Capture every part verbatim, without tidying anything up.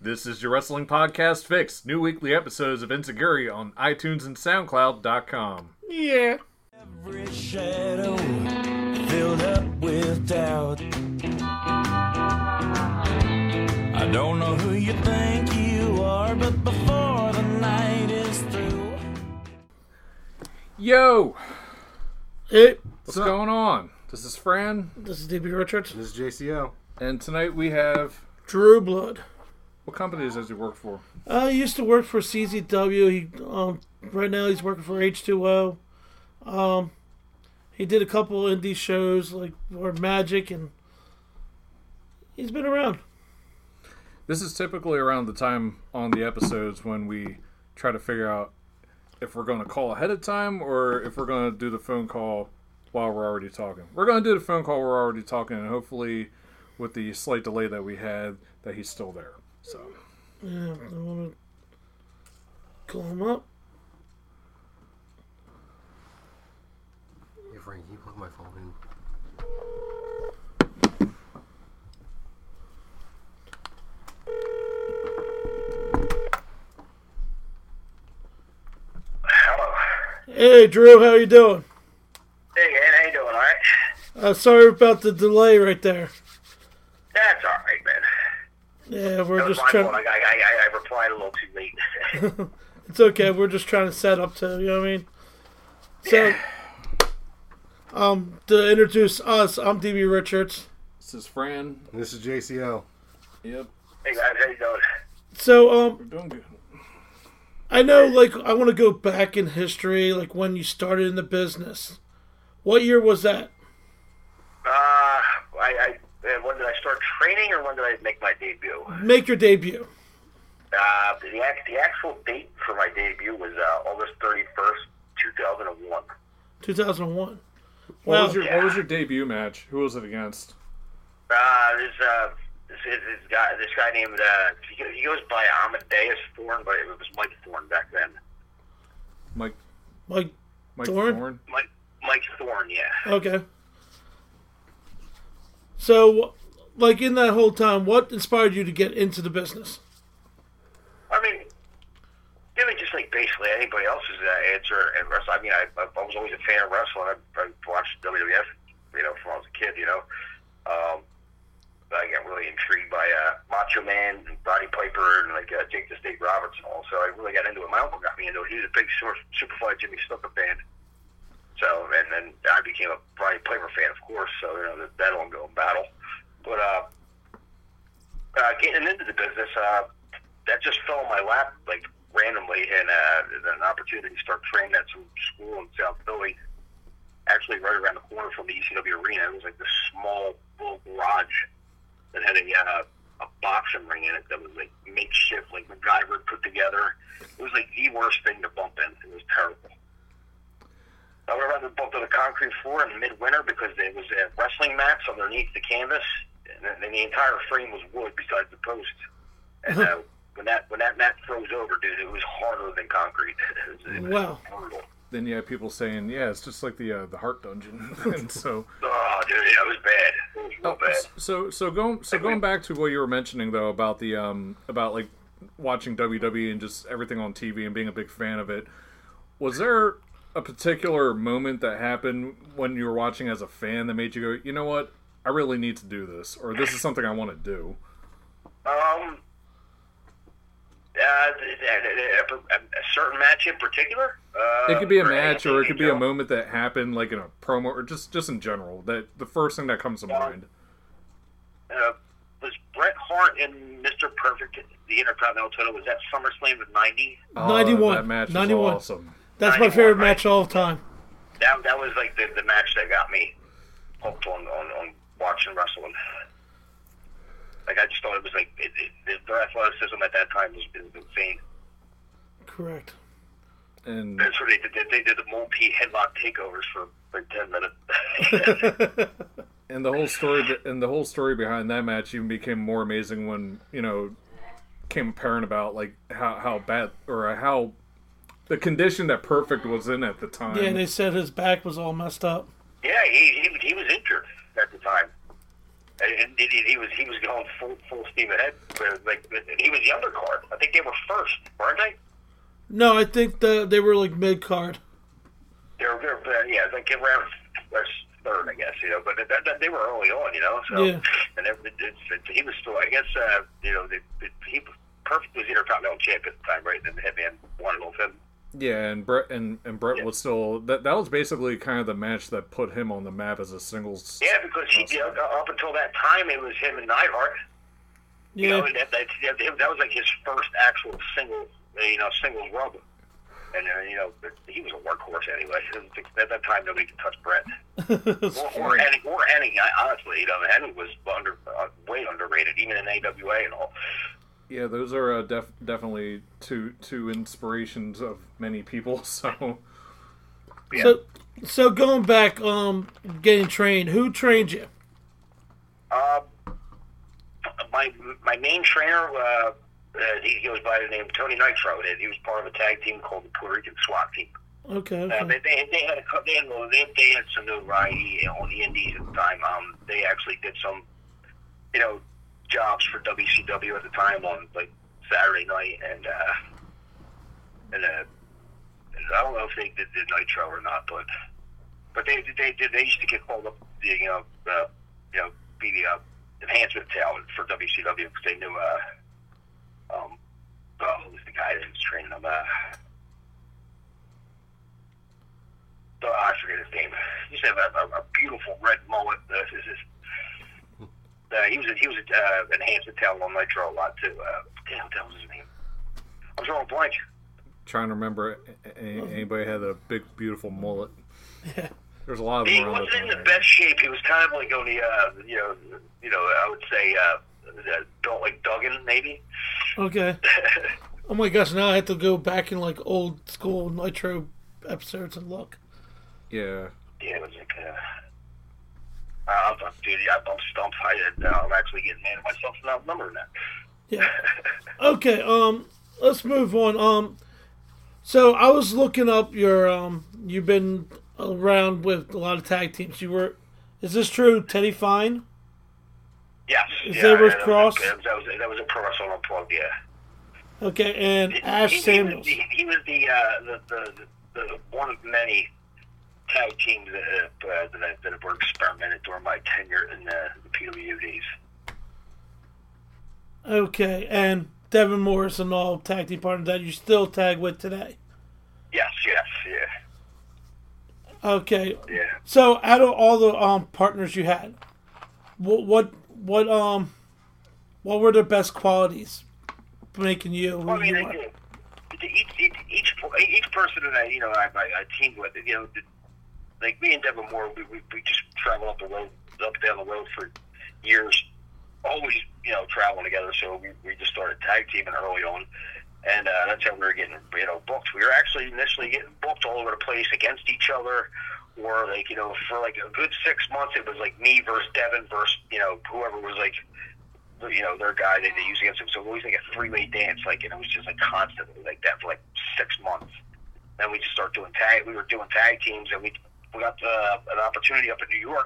This is your Wrestling Podcast Fix. New weekly episodes of Insecurity on iTunes and SoundCloud dot com. Yeah. Every shadow filled up with doubt. I don't know who you think you are, but before the night is through. Yo! Hey, What's going on? This is Fran. this is D B Richards. This is J C O. And tonight we have... Drew Blood. What companies does he work for? Uh, he used to work for C Z W. He um, right now he's working for H two O. Um, he did a couple indie shows like or Magic, and he's been around. This is typically around the time on the episodes when we try to figure out if we're going to call ahead of time or if we're going to do the phone call while we're already talking. We're going to do the phone call while we're already talking, and hopefully with the slight delay that we had, that he's still there. So, Yeah, I want to call him up. Hey Frank, can you plug my phone in? Hello. Hey, Drew, how you doing? Hey, Ed, how you doing, all right? Uh, sorry about the delay right there. That's all right, man. Yeah, we're That was just my trying. fault. I, I, I, I replied a little too late. It's okay. We're just trying to set up to, you know what I mean? So, um, to introduce us, I'm D B Richards. this is Fran. This is J C O. Yep. Hey, guys, how you doing? So, We're um, doing good. I know, like, I want to go back in history, like when you started in the business. What year was that? Uh, I, I, uh, when did I start training or when did I make my debut? Make your debut. Uh, the, act, the actual date for my debut was uh, August thirty-first, two thousand one. two thousand one. What Wow. was your What was your debut match? Who was it against? Uh, there's, uh, this, this, this guy, this guy named, uh, he, go- he goes by Amadeus Thorne, but it was Mike Thorne back then. Mike Mike, Mike Thorne? Thorne. Mike, Mike Thorne, yeah. okay. So, like, in that whole time, what inspired you to get into the business? I mean, I mean, just like basically anybody else's uh, answer in wrestling. I mean, I, I, I was always a fan of wrestling. I, I watched W W F, you know, from when I was a kid, you know. Um, I got really intrigued by uh, Macho Man and Roddy Piper and like uh, Jake the Snake Roberts and all. So I really got into it. My uncle got me into it. He was a big super, Superfly Jimmy Snuka fan. So, and then I became a Roddy Piper fan, of course. So, you know, that, that ongoing battle. But uh, uh, getting into the business, uh, that just fell in my lap, like, randomly, and uh, an opportunity to start training at some school in South Philly, actually right around the corner from the E C W arena. It was like this small little garage that had a, uh, a boxing ring in it that was, like, makeshift, like, MacGyver put together. It was, like, the worst thing to bump in. It was terrible. I would rather bump to the concrete floor in midwinter because there was uh, wrestling mats underneath the canvas, and then and the entire frame was wood besides the post. And uh, when that when that mat froze over, dude, it was harder than concrete. It was, it was Wow. brutal. Then you have people saying, "Yeah, it's just like the uh, the Heart Dungeon." And so, Oh, dude, yeah, it was bad. It was real oh, bad. so so going so going back to what you were mentioning though about the um about like watching W W E and just everything on T V and being a big fan of it. Was there a particular moment that happened when you were watching as a fan that made you go, you know what, I really need to do this, or this is something I want to do? Um, uh, a, a, a certain match in particular. Uh, It could be a or match, or it could be a anything, moment that happened, like in a promo, or just just in general. That the first thing that comes to mind. Uh, was Bret Hart and Mister Perfect the Intercontinental title? Was that SummerSlam of ninety? Oh, ninety-one. That match was ninety-one. awesome. That's my ninety-one, favorite right? match all the time. That that was like the, the match that got me hooked on, on, on watching wrestling. Like I just thought it was like it, it, their athleticism at that time was, was insane. Correct. And That's where they did they did the multi headlock takeovers for like ten minutes. and the whole story and the whole story behind that match even became more amazing when, you know, came apparent about like how, how bad or how the condition that Perfect was in at the time. Yeah, they said his back was all messed up. Yeah, he, he he was injured at the time, and, and he, he was he was going full full steam ahead. Like he was the undercard. I think they were first, weren't they? No, I think the they were like mid card. They're they're uh, yeah, like around third, I guess. You know, but that, that, they were early on. You know, so Yeah. and it, it, it, he was still. I guess uh, you know they, it, he was perfect was Intercontinental champ at the time, right? And the Hitman won it off him. Yeah, and Brett and, and Brett Yeah. was still that. That was basically kind of the match that put him on the map as a singles. Yeah, because he, you know, up until that time, it was him and Neidhart. You Yeah. know, and that, that, that was like his first actual single, you know, singles rub. And, uh, you know, he was a workhorse anyway. At that time, nobody could touch Brett. or, or Hennig, or Hennig, honestly. You know, Hennig was under, uh, way underrated, even in A W A and all. Yeah, those are uh, def- definitely two two inspirations of many people. So Yeah. So, so going back, um, getting trained. Who trained you? Uh, my my main trainer, uh, uh, he goes by the name Tony Nitro. He was part of a tag team called the Puerto Rican SWAT team. Okay. Uh, okay. they, they, they had a, cou- they had they, they had some notoriety on the Indies at the time. Um, they actually did some, you know, jobs for W C W at the time on like Saturday night, and uh, and, uh, and I don't know if they did, did Nitro or not, but but they they did they used to get called up, you know, uh, you know, be the uh, enhancement talent for W C W because they knew uh, um, oh, who was the guy that was training them? Uh, Oh, I forget his name. He used to have a, a, a beautiful red mullet. Uh, is this, uh, he was a, he was a, uh, enhancement talent on Nitro a lot too. Uh, damn, what the hell was his name? I'm drawing a blank. trying to remember a- a- anybody had a big, beautiful mullet. Yeah. There's a lot of He them around wasn't that in time. the best shape. He was kind of like on the, uh, you know, you know, I would say, uh, the- don't like Duggan maybe. Okay. Oh my gosh! Now I have to go back in like old school Nitro episodes and look. Yeah. Yeah, it was like, uh, I'm, I'm, dude, I'm stumped. I, uh, I'm actually getting mad at myself for not remembering that. Yeah. Okay. Um. Let's move on. Um. So I was looking up your um. You've been around with a lot of tag teams. You were. Is this true? Teddy Fine. Yes. Is yeah, there with that Cross? Was, that was that was a Pro Wrestling Unplugged. Yeah. Okay. And He- Ash he, Samuels. He was, he, he was the, uh, the, the, the, the one of many tag teams that, uh, that, that were experimented during my tenure in the, the P W Ds. Okay. And Devin Morris and all tag team partners that you still tag with today. Yes, yes, yeah, Okay. yeah. So out of all the um partners you had, what what what um what were the best qualities making you who Well, I mean, you I, are? did- each, each each each person that I you know I, I, I teamed with, you know, did, like me and Devin Moore, we, we we just traveled up the road, up and down the road for years, always you know traveling together. So we, we just started tag teaming early on, and uh, that's how we were getting you know booked. We were actually initially getting booked all over the place against each other, or like you know for like a good six months it was like me versus Devin versus you know whoever was like. You know, their guy they, they used against him. So it was always like a three-way dance, like, and it was just like constantly like that for like six months. Then we just started doing tag. We were doing tag teams, and we we got uh, an opportunity up in New York,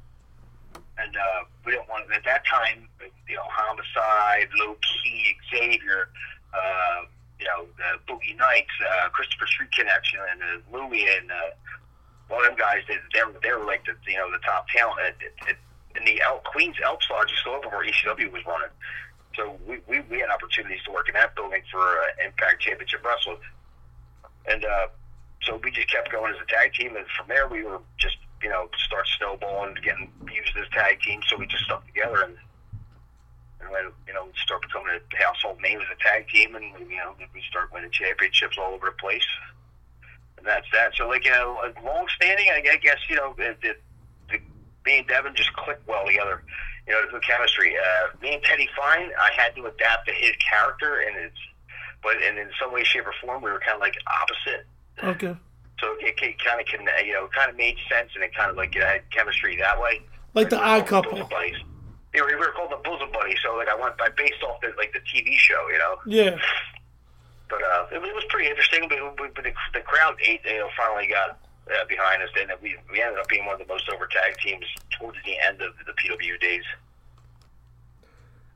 and uh, we didn't want at that time. You know, Homicide, Low Key, Xavier, uh, you know, the Boogie Nights, uh, Christopher Street Connection, and uh, Louie, and uh, all them guys. They they were, they were like the you know the top talent. It, it, And the El- Queens Elks Lodge is still open where E C W was running. So we, we, we had opportunities to work in that building for uh, Impact Championship Wrestling. And uh, so we just kept going as a tag team. And from there, we were just, you know, start snowballing, getting used as tag team. So we just stuck together and, and when, you know, start becoming a household name as a tag team. And, you know, we start winning championships all over the place. And that's that. So, like, you know, long standing, I, I guess, you know, it, it, me and Devin just clicked well together, you know, the chemistry. Uh, me and Teddy Fine, I had to adapt to his character, and it's, but and in some way, shape, or form, we were kind of like opposite. Okay. So it, it kind of can, you know, kind of made sense, and it kind of like it had chemistry that way. Like the We were Odd called Couple. Bosom Buddies. Yeah, we were called the Bosom Buddies. So like I went, I based off the like the T V show, you know. Yeah. But uh, it, was, it was pretty interesting. But, but the, the crowd, you know, finally got. Uh, behind us, and we we ended up being one of the most over tag teams towards the end of the P W days.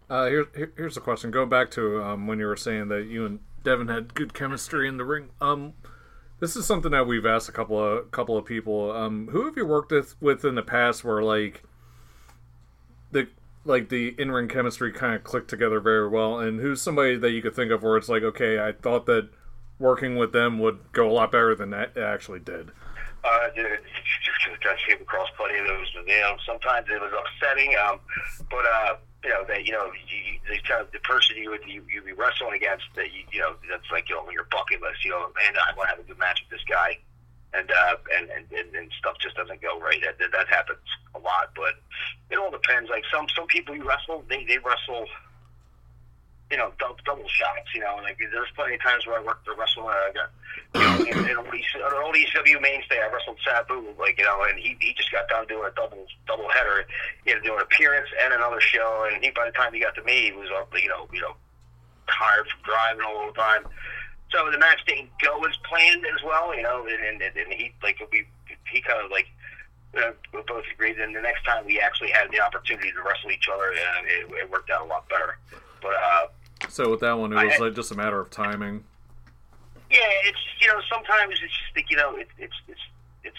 Uh, here, here, here's a question. Go back to um, when you were saying that you and Devin had good chemistry in the ring. Um, this is something that we've asked a couple of couple of people. Um, who have you worked with, with in the past where like the like the in ring chemistry kind of clicked together very well, and who's somebody that you could think of where it's like, okay, I thought that working with them would go a lot better than that it actually did. Uh, I came across plenty of those. You know, sometimes it was upsetting, um, but uh, you know that you know you, you, kind of the person you would you you be wrestling against that you, you know that's like you know on your bucket list. You know, man, I want to have a good match with this guy, and uh, and, and, and and stuff just doesn't go right. That that happens a lot, but it all depends. Like some some people you wrestle, they they wrestle. You know, double, double shots. You know, like there's plenty of times where I worked to wrestle. Uh, you know, in, in an old E C W mainstay, I wrestled Sabu. Like you know, and he he just got done doing a double double header. He had to do an appearance and another show. And he by the time he got to me, he was uh, you know you know tired from driving all the time. So the match didn't go as planned as well. You know, and and, and he like we he kind of like. Uh, we both agreed. And the next time we actually had the opportunity to wrestle each other, uh, it, it worked out a lot better. But uh, so with that one, it was I, like just a matter of timing. Yeah, it's you know sometimes it's just like you know it, it's it's it's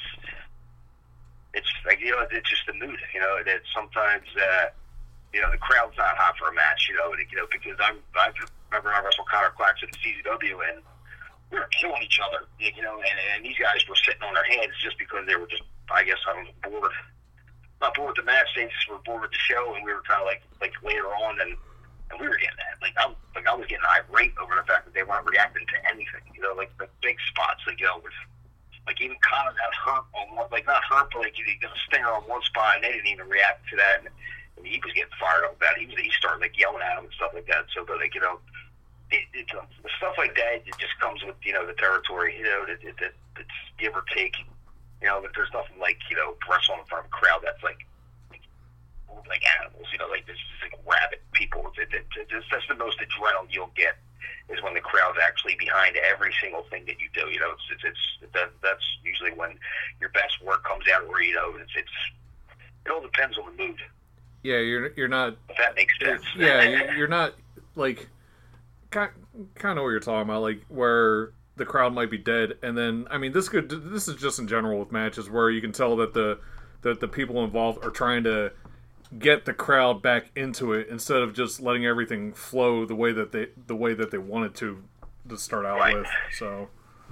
it's like you know it's just the mood. You know that sometimes uh, you know the crowd's not hot for a match. You know, and, you know because I'm I remember I wrestled Connor Claxton in C Z W and we were killing each other. You know, and, and these guys were sitting on their hands just because they were just I guess I was bored. Not bored with the match, they just were bored with the show, and we were kind of like like later on and. And we were getting that. Like I, like I was getting irate over the fact that they weren't reacting to anything. You know, like the big spots, like you know, with like even Connor got hurt on one, like not hurt, but like he got a stinger on one spot, and they didn't even react to that. And, and he was getting fired up about it. He was, he started like yelling at him and stuff like that. So, but like you know, it, it, uh, stuff like that, it just comes with you know the territory. You know, it, it, it, it's give or take. You know, but there's nothing like you know wrestling in front of a crowd that's like. Like animals, you know, like this is like rabid people. It, it, it, it's, that's the most adrenaline you'll get is when the crowd's actually behind every single thing that you do. You know, it's it's, it's that, that's usually when your best work comes out, where you know it's, it's it all depends on the mood. Yeah, you're you're not. If that makes sense. Yeah, you're, you're not like kind kind of what you're talking about, like where the crowd might be dead, and then I mean this could this is just in general with matches where you can tell that the that the people involved are trying to get the crowd back into it instead of just letting everything flow the way that they the way that they wanted to to start out right. with. So,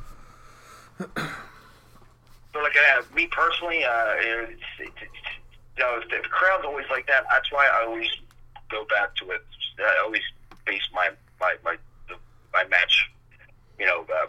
so like uh, me personally, uh, it's, it's, you know, if the crowd's always like that, that's why I always go back to it. I always base my my my, the, my match, you know, uh,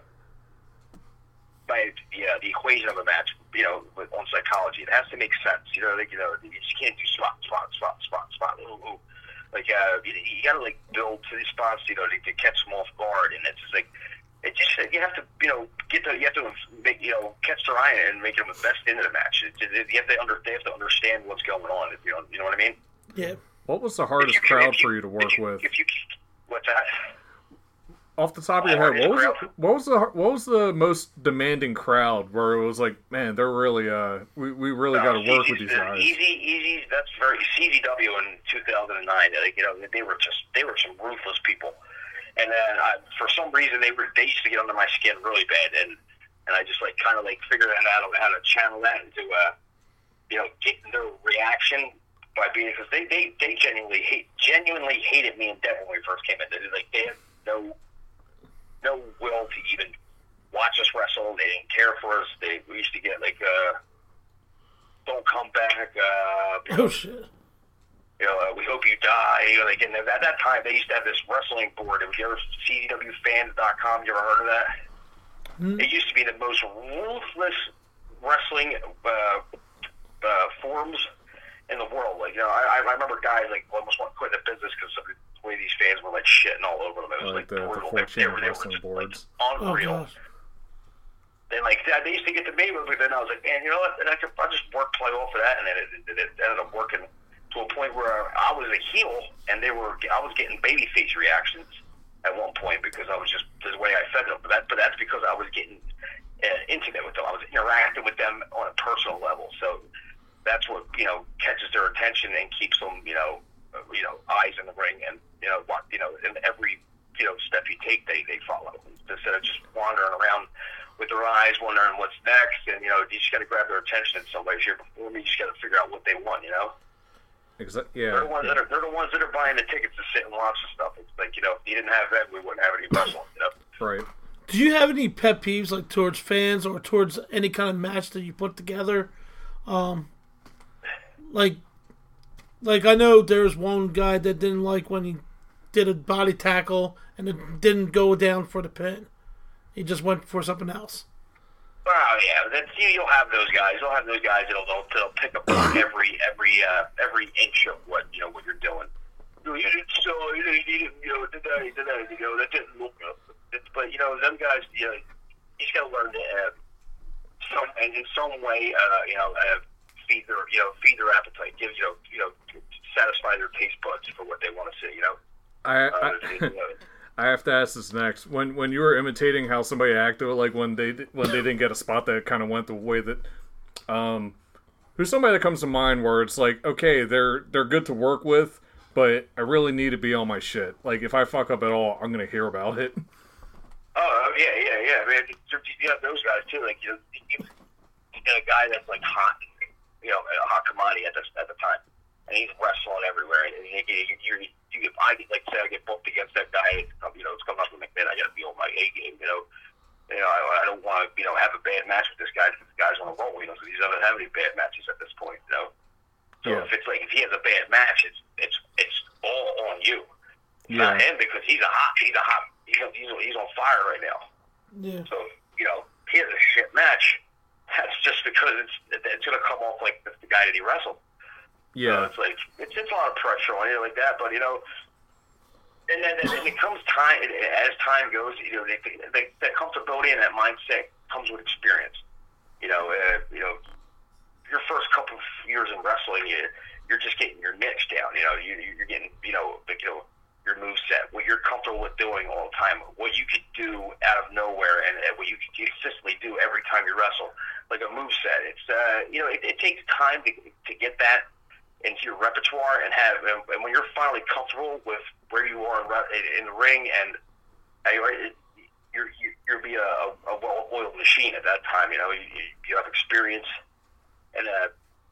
by yeah, the equation of a match, you know, with, on psychology. It has to make sense. You know, like, you know, you just can't do spot, spot, spot, spot, spot. Ooh, ooh. Like, uh, you, you got to, like, build to these spots, you know, to, to catch them off guard. And it's just, like, it just, you have to, you know, get the, you have to make, you know, catch their eye and make them the best into the match. It, it, you have to under, they have to understand what's going on, if you know, you know what I mean? Yeah. What was the hardest you, crowd you, for you to work if you, with? If you, what's that? Off the top of your head, what was the, what was the what was the most demanding crowd where it was like, man, they're really uh, we we really got to work with these guys. Easy, easy. That's very C Z W in two thousand nine. Like, you know, they were just they were some ruthless people, and then I, for some reason they were they used to get under my skin really bad, and and I just like kind of like figured out how to how to channel that into uh, you know, getting their reaction by being because they, they they genuinely hate genuinely hated me and Devin when we first came in. They like they had no. no will to even watch us wrestle. They didn't care for us. They we used to get like uh don't come back, uh you know, Oh shit. You know, uh, we hope you die. You know, like and at that time they used to have this wrestling board. It was ever C Z W fans dot com, you ever heard of that? Mm-hmm. It used to be the most ruthless wrestling uh uh forums in the world. Like, you know, I I remember guys like almost want to quit the business because of the way these fans were like shitting all over them. It was like, like the, brutal. the Like, they were, they were wrestling just, boards. like, unreal. Oh, and like that, they used to get to me with it, and I was like, man, you know what? And I could I just work play off of that, and then it, it, it ended up working to a point where I was a heel, and they were I was getting babyface reactions at one point because I was just the way I fed them. But that but that's because I was getting uh, intimate with them. I was interacting with them on a personal level. So that's what, you know, catches their attention and keeps them, you know, uh, you know, eyes in the ring. And take, they they follow instead of just wandering around with their eyes, wondering what's next. And you know, you just got to grab their attention in some way, shape, or form. You just got to figure out what they want. You know. Exactly. Yeah. They're the ones that are they're the ones that are buying the tickets to sit and watch the stuff. It's like, you know, if you didn't have that, we wouldn't have any wrestling. You know. Right. Do you have any pet peeves, like, towards fans or towards any kind of match that you put together? Um, like, like I know there's one guy that didn't like when he did a body tackle and it didn't go down for the pin. He just went for something else. Well, yeah, that's, you, you'll have those guys. You'll have those guys that'll, they'll, they'll pick up on every every uh, every inch of what you know what you're doing. You know, you didn't so you didn't you didn't you know did that did that you know that didn't look good. It's, but you know them guys, you know, you just gotta learn to uh, some and in some way, uh, you know, uh, feed their you know feed their appetite, give you know you know satisfy their taste buds for what they want to see. You know. I. Uh, I... you know, I have to ask this next. When when you were imitating how somebody acted, like when they when they didn't get a spot that kind of went the way that, um, who's somebody that comes to mind where it's like, okay, they're they're good to work with, but I really need to be on my shit. Like if I fuck up at all, I'm gonna hear about it. Oh yeah, yeah, yeah. I mean, you have those guys too. Like you know, you get a guy that's like hot, you know, a hot commodity at the at the time, and he's wrestling everywhere. And you, you, you, you, you, I get like say I get booked against that guy. You know, it's coming up with McMahon. I got to be on my A game. You know, you know, I, I don't want to you know have a bad match with this guy. Because this guy's on a roll. You know, so he doesn't have any bad matches at this point. You know, so Yeah. if it's like if he has a bad match, it's it's it's all on you. It's Yeah. not him because he's a hot. He's a hot. He's he's, he's on fire right now. Yeah. So, you know, he has a shit match. That's just because it's it's going to come off like the, the guy that he wrestled. Yeah. So it's like, it's, it's a lot of pressure on you like that, but, you know, and then and it comes time, as time goes, you know, they, they, that comfortability and that mindset comes with experience. You know, uh, you know, your first couple of years in wrestling, you, you're just getting your niche down. You know, you, you're getting, you know, like, you know, your move set, what you're comfortable with doing all the time, what you could do out of nowhere, and, and what you could consistently do every time you wrestle, like a move set. It's uh, you know, it, it takes time to to get that into your repertoire and have, and, and when you're finally comfortable with where you are in, in the ring, and uh, you're you're you'll be a, a well-oiled machine at that time. You know, you, you have experience, and uh,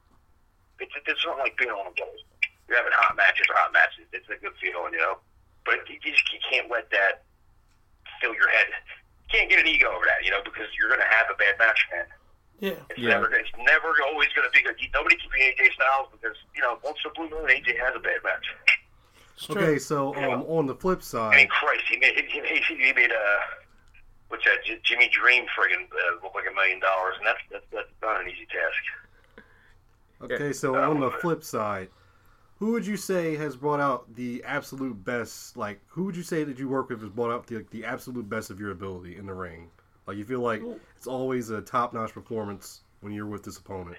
it's it's something like being on a roll. You're having hot matches or hot matches. It's a good feeling, you know. But you just you can't let that fill your head. You can't get an ego over that, you know, because you're going to have a bad match, man. Yeah. It's Yeah. never it's never always going to be good. Nobody can be A J Styles because, you know, once the blue moon, A J has a bad match. Okay, so um, on the flip I side, mean, Christ, he made he made, he made a what's that? J- Jimmy Dream friggin' uh, look like a million dollars, and that's that's that's not an easy task. okay, so on the flip side, who would you say has brought out the absolute best? Like, who would you say that you work with has brought out the like, the absolute best of your ability in the ring? Like, you feel like it's always a top-notch performance when you're with this opponent.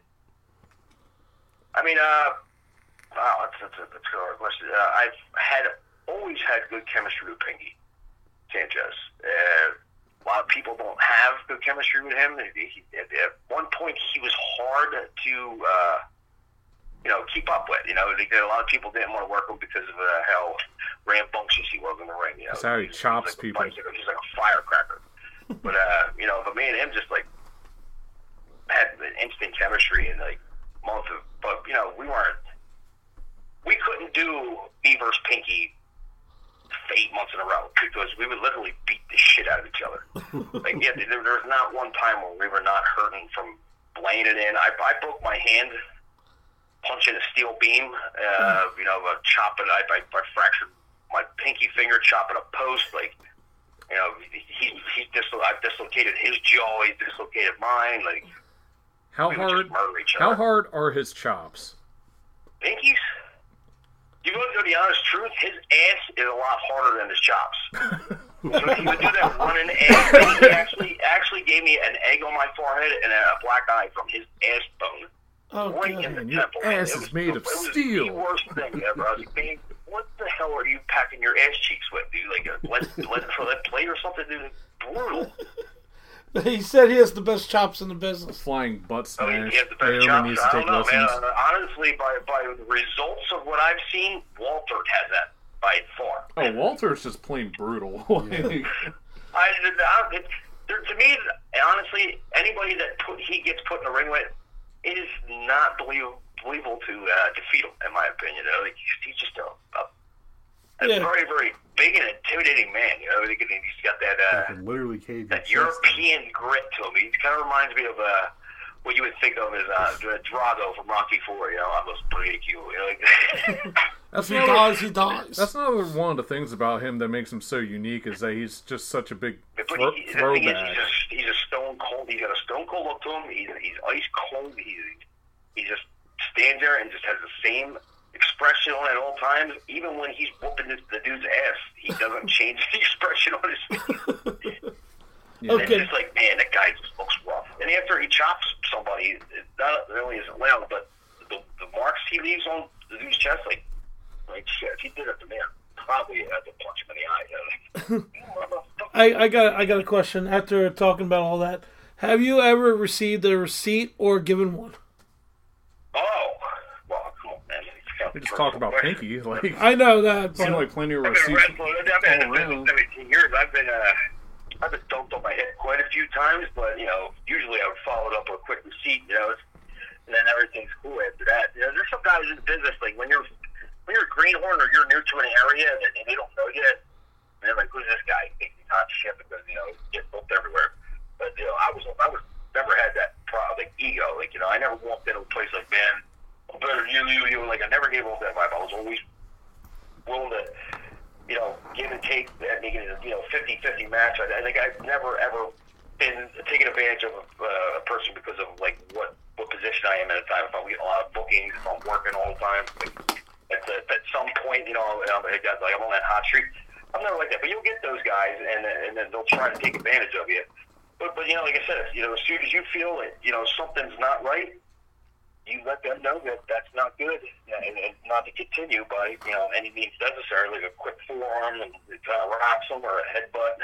I mean, uh, wow, that's that's a, that's a hard question. Uh, I've had always had good chemistry with Pinky Sanchez. Uh, a lot of people don't have good chemistry with him. He, he, at, at one point, he was hard to, uh, you know, keep up with. You know, they, a lot of people didn't want to work with him because of uh, how rambunctious he was in the ring. You know, That's how he He's- chops he's like a people. bicycle. He's like a firecracker. But uh, you know, but me and him just like had an instant chemistry in like month of. But you know, we weren't. We couldn't do me versus Pinky for eight months in a row because we would literally beat the shit out of each other. Like, yeah, there, there was not one time where we were not hurting from laying it in. I, I broke my hand punching a steel beam. Uh, you know, uh, chopping. I, I, I fractured my pinky finger chopping a post. Like, you know, he's he's dislo- I've dislocated his jaw. He's dislocated mine. Like, How we would hard? just murder each How other. hard are his chops? Pinkies? You want to know the honest truth? His ass is a lot harder than his chops. So he would do that running egg. He actually actually gave me an egg on my forehead and a black eye from his ass bone. Oh, right God. in the Man, your temple. ass It is was- made of it was steel. the worst thing ever. I was like, man, what the hell are you packing your ass cheeks with, dude? Like a lead, lead, lead plate or something, dude? It's brutal. He said he has the best chops in the business. Flying butt I mean, smash. he has the best Naomi chops. needs to I take don't know, man. lessons. Uh, honestly, by by the results of what I've seen, Walter has that. by far. Oh, Walter's just plain brutal. Like, I, I it, there, to me, honestly, anybody that put, he gets put in the ring with, it is not believable, believable to uh, defeat him, in my opinion. You know? Like, he's just a, a, a Yeah. very, very big and intimidating man. You know, he's got that uh, I can literally cave that your chest in. European grit to him. He kind of reminds me of uh, what you would think of as uh, Drago from Rocky Four. You know, I must break you. You know, like, that's If he another, dies, he dies. that's another one of the things about him that makes him so unique is that he's just such a big but thro- he, the thing is, throwback. he's a, he's a stone cold. He's got a stone cold look to him. He's he's ice cold. He he just stands there and just has the same expression on at all times. Even when he's whooping the, the dude's ass, he doesn't change the expression on his face. Yeah. Okay. It's just like, man, that guy just looks rough. And after he chops somebody, it not really isn't loud, but the, the marks he leaves on the dude's chest, like, like shit, if he did it to me, I'd probably have to punch him in the eye. You know? Like, motherfucker. I, I got I got a question. After talking about all that, have you ever received a receipt or given one? Oh, well, come on, man. It's kind of We just personal talked about question. Pinky. Like, I know that, seemed but like plenty of I've been a receipts. wrestler. I've been in all the business around. seventeen years. I've been, uh, I've been dunked on my head quite a few times, but, you know, usually I would follow it up with a quick receipt, you know, and then everything's cool after that. You know, there's some guys in the business, like, when you're, when you're a greenhorn or you're new to an area and, and they don't know you, and they're like, who's this guy? He thinks he's hot shit because, you know, he gets booked everywhere. But, you know, I was, I was, never had that problem, like, ego. Like, you know, I never walked into a place like, man, I'm better than you, you, you. Like, I never gave off that vibe. I was always willing to, you know, give and take, and make it a, you know, fifty-fifty match. I, I think I've never, ever been taken advantage of a, uh, a person because of, like, what, what position I am at a time. If I'm getting a lot of bookings, if I'm working all the time, like, at, the, at some point, you know, I'm, like, I'm on that hot streak. I'm never like that. But you'll get those guys, and, and then they'll try to take advantage of you. But, but, you know, like I said, you know, as soon as you feel that, you know, something's not right, you let them know that that's not good, and, and not to continue by, you know, any means necessary, like a quick forearm and kind of rocks them or a headbutt.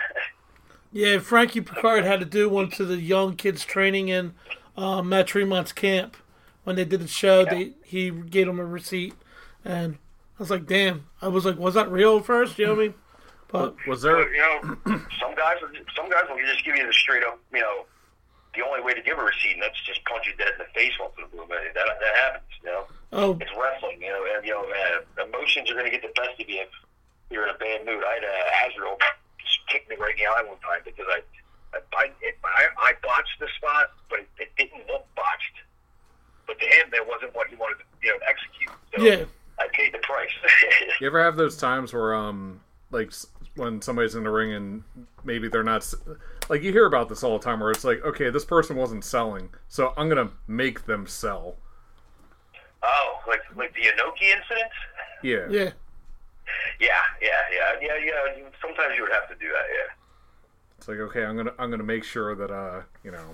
yeah, Frankie Picard had to do one to the young kids training in uh, Matt Tremont's camp when they did the show. Yeah. They he gave him a receipt, and I was like, damn. I was like, was that real at first? You know what I mean? But Was But, there? you know, some guys, some guys will just give you the straight up, you know, the only way to give a receipt, and that's just punch you dead in the face once in a blue moon. That that happens, you know. oh, It's wrestling, you know, and you know, uh, emotions are going to get the best of you if you're in a bad mood. I had uh, Azrael just kick me right in the eye one time because I, I, I, it, I, I botched the spot, but it, it didn't look botched. But to him, that wasn't what he wanted to, you know, execute. So yeah. I paid the price. You ever have those times where, um, like, s- when somebody's in the ring and maybe they're not, s- like, you hear about this all the time where it's like, okay, this person wasn't selling, so I'm gonna make them sell. Oh, like like the Inoki incident? Yeah. Yeah. Yeah, yeah, yeah, yeah, yeah. Sometimes you would have to do that. Yeah. It's like, okay, I'm gonna I'm gonna make sure that uh, you know,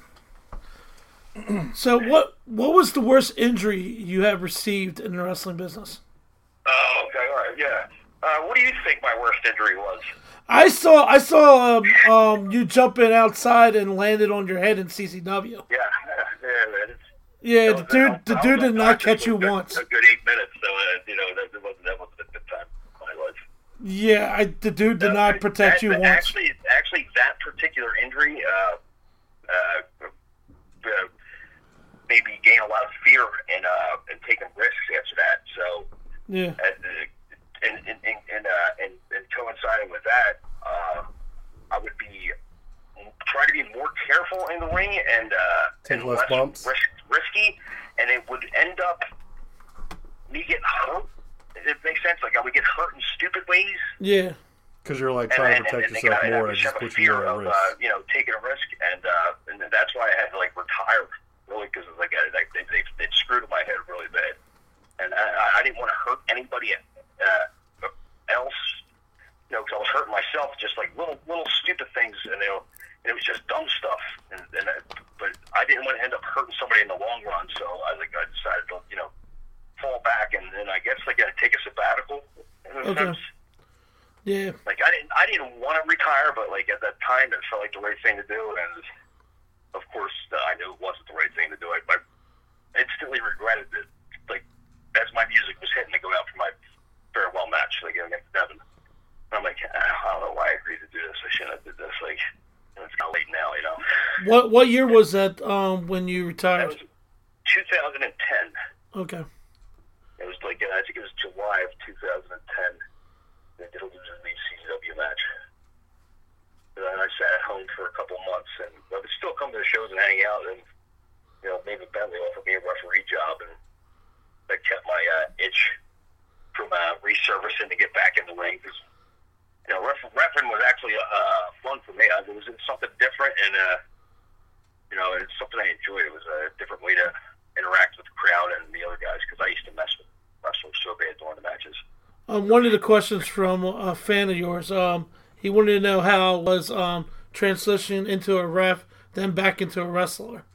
So what what was the worst injury you have received in the wrestling business? Oh, okay, all right, yeah. Uh, what do you think my worst injury was? I saw I saw um, um you jumping outside and landed on your head in C C W. Yeah, yeah, yeah, man. It's, Yeah, that the was- dude the I dude was did not unconscious catch for you a good, once. A good eight minutes, so uh, you know that, that wasn't that wasn't a good time in my life. Yeah, I, the dude did Uh, not protect that- you that once. Actually, actually, that particular injury uh, uh, uh, made me gain a lot of fear and uh, and taking risks after that. So. Yeah. And and and and, and, uh, and, and coinciding with that, uh, I would be try to be more careful in the ring and uh, Take and less bumps. risk, risky, and it would end up me getting hurt. It makes sense. Like I would get hurt in stupid ways, Yeah. Because you're like and, trying and, to protect and, yourself and, more, I and it just just have a puts you fear more of at risk. uh, you know taking a risk, and uh, and that's why I had to like retire really because like I, like they, they they screwed with my head really bad. And I, I didn't want to hurt anybody uh, else, you know, because I was hurting myself, just like little little stupid things, and you know, and it was just dumb stuff. And, and I, but I didn't want to end up hurting somebody in the long run, so I think I decided to, you know, fall back and then I guess like take a sabbatical. In a Okay. sense. Yeah. Like I didn't, I didn't want to retire, but like at that time, it felt like the right thing to do, and of course, uh, I knew it wasn't the right thing to do. I, I instantly regretted it. Like as my music was hitting to go out for my farewell match, like against Devin. I'm like, I don't know why I agreed to do this. I shouldn't have did this. Like, it's kind of late now, you know. What what year was that um, when you That retired? was two thousand ten. Okay. It was like, I think it was July of two thousand ten. They did a loser league C Z W match. And then I sat at home for a couple months, and I would still come to the shows and hang out. And you know, maybe Bentley offered me a referee job, and that kept my uh, itch from uh, resurfacing to get back in the ring. Cause, you know, ref- refereeing was actually uh, fun for me. It was something different, and uh, you know, it's something I enjoyed. It was a different way to interact with the crowd and the other guys, because I used to mess with wrestlers so bad during the matches. Um, one of the questions from a fan of yours, um, he wanted to know how it was um, transition into a ref, then back into a wrestler.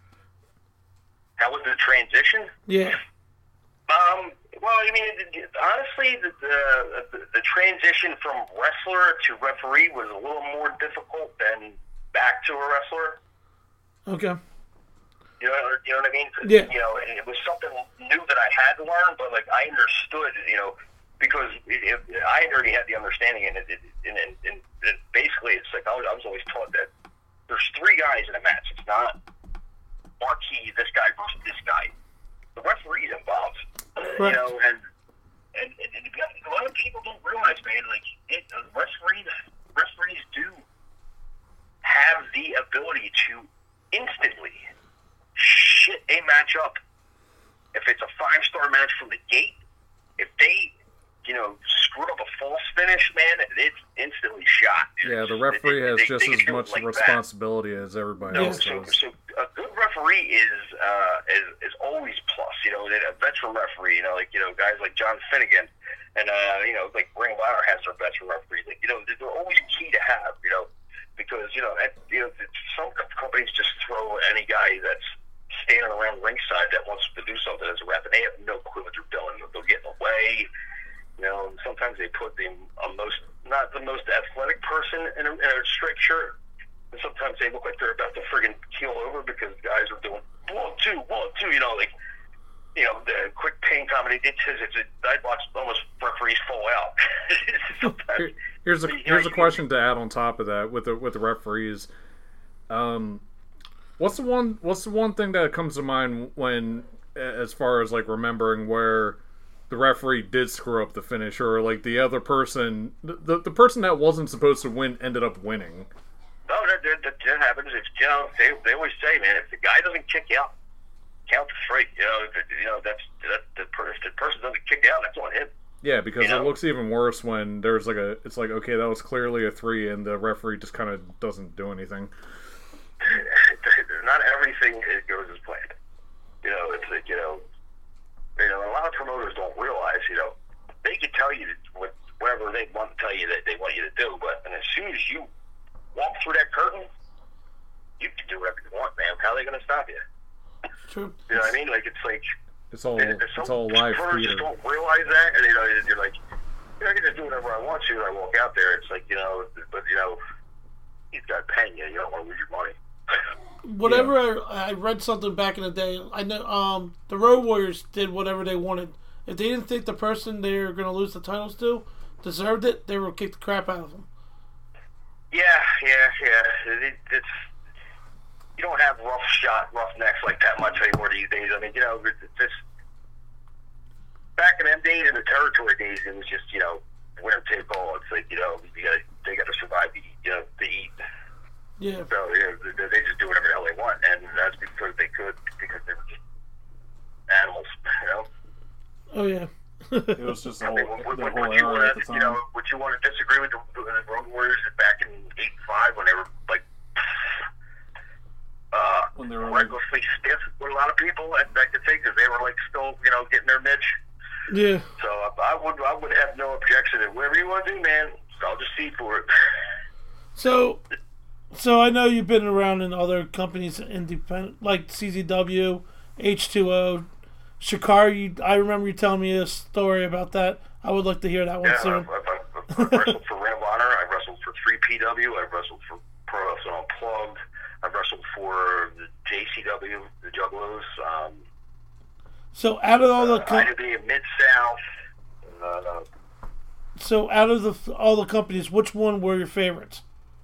How was the transition? Yeah. Um, well, I mean, it, it, honestly, the, the the transition from wrestler to referee was a little more difficult than back to a wrestler. Okay. You know, you know what I mean? 'Cause, Yeah. You know, it was something new that I had to learn, but like I understood, you know, because it, it, I had already had the understanding, and it, it, and, and, and it, basically, it's like I was, I was always taught that there's three guys in a match. It's not marquee, this guy versus this guy. The referee's involved, Correct. you know, and and, and, and a lot of people don't realize, man, like it, uh, referees, referees do have the ability to instantly shit a match up. If it's a five-star match from the gate, if they, you know, screw up a false finish, man, it's instantly shot. Yeah, the It's- referee they- has they- just they as do it much like that. responsibility as everybody No, else so, does. so a good referee is, uh, is is always plus. You know, a veteran referee. You know, like you know, guys like John Finnegan, and uh, you know, like Ring of Honor has their veteran referees. Like you know, they're they're always key to have. You know, because you know, and, you know, some companies just throw any guy that's standing around ringside that wants to do something as a rep, and they have no clue what they're doing. They'll get in the way. You know, and sometimes they put the uh, most not the most athletic person in a, in a straight shirt. And sometimes they look like they're about to friggin' keel over because guys are doing one, two, one, two, you know, like, you know, the quick pain comedy. It says it's a, I'd watch almost referees fall out. Sometimes, Here- Here's a you know, here's a you- question to add on top of that with the with the referees. Um, what's the one what's the one thing that comes to mind when, as far as like remembering where the referee did screw up the finish, or like the other person, the the person that wasn't supposed to win ended up winning? No, that, that, that, that happens. It's, you know, they, they always say, man, if the guy doesn't kick out, count the three. You know, if, you know that's that, the, per- if the person doesn't kick out, that's on him. Yeah, because You know? it looks even worse when there's like a. It's like, okay, that was clearly a three, and the referee just kind of doesn't do anything. Not everything is- goes as planned. You know, it's like, you know, you know, a lot of promoters don't realize, you know, they can tell you what, whatever they want to tell you that they want you to do, but and as soon as you walk through that curtain, you can do whatever you want, man. How are they going to stop you? True. You know what I mean? Like, it's like, It's all and some it's all live promoters theater. just don't realize that, and you know, you're like, you know, I can just do whatever I want to, and I walk out there. It's like, you know, but you know, he's got paying you. You don't want to lose your money. Whatever I, I read something back in the day. I know um, the Road Warriors did whatever they wanted. If they didn't think the person they were going to lose the titles to deserved it, they would kick the crap out of them. Yeah, yeah, yeah. It, it's you don't have rough shot, rough necks like that much anymore these days. I mean, you know, it's just back in them days, in the territory days, it was just, you know, winner take all. It's like, you know, you got they got to survive, to eat, you know, to eat. Yeah. So you know, they, they just do whatever the hell they want, and that's because they could, because they were just animals, you know. Oh yeah. It was just the I whole, mean, would, the would, whole would you era want at the to, time. you know, would you want to disagree with the, the Road Warriors back in eighty-five when they were like, uh, When they were like- recklessly stiff with a lot of people? I, I could think because they were like still, you know, getting their niche. Yeah. So I, I would, I would have no objection to whatever you want to do, man. I'll just see for it. So, so I know you've been around in other companies, independent like C Z W, H two O, Shikari. You, I remember you telling me a story about that. I would like to hear that one Yeah, soon. I've, I've, I've, I've wrestled for Ring of Honor. I've wrestled for three P W. I've wrestled for Pro Wrestling Unplugged. I've wrestled for the J C W, the Juggalos. Um, So out of all the uh, com- I did be in Mid South. Uh, So, out of the all the companies, which one were your favorites?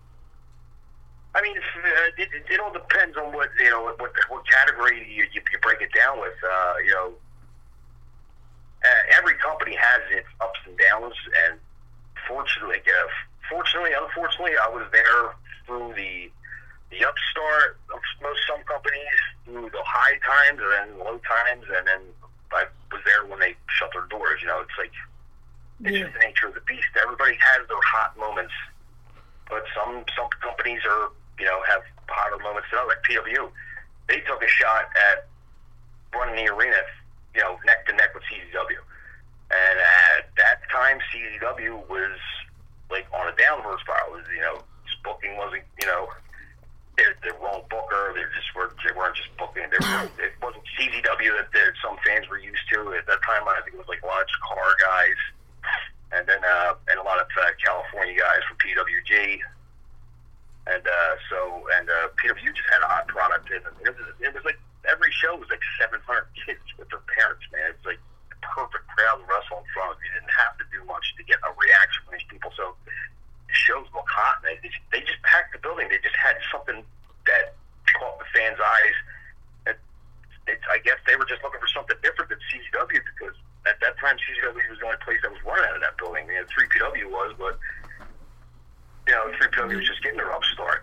I mean, it's, uh, it, it, it all depends on what you know, what what category you, you, you break it down with. Uh, you know, uh, every company has its ups and downs, and fortunately, uh, fortunately, unfortunately, I was there through the the upstart of most some companies, through the high times and then low times, and then I was there when they shut their doors. You know, it's like it's Yeah. just the nature of the beast. Everybody has their hot moments, but some some companies are. You know, have hotter moments than others. Like P W, they took a shot at running the arena, you know, neck to neck with C Z W. And at that time, C Z W was like on a downward spiral. It was, you know, his booking wasn't, you know, they're the wrong booker. They just were, they weren't just booking. They were, it wasn't C Z W that, that some fans were used to. At that time, I think it was like a lot of car guys, and then uh, and a lot of uh, California guys from P W G. And uh, so, and uh, P W just had a hot product, and it was, it was like every show was like seven hundred kids with their parents, man. It's like the perfect crowd to wrestle in front of. You didn't have to do much to get a reaction from these people. So the shows look hot, man. They just, they just packed the building. They just had something that caught the fans' eyes. And it's, I guess they were just looking for something different than C Z W, because at that time C Z W was the only place that was running out of that building. You know, three P W was, but. You know, three P W was just getting their upstart.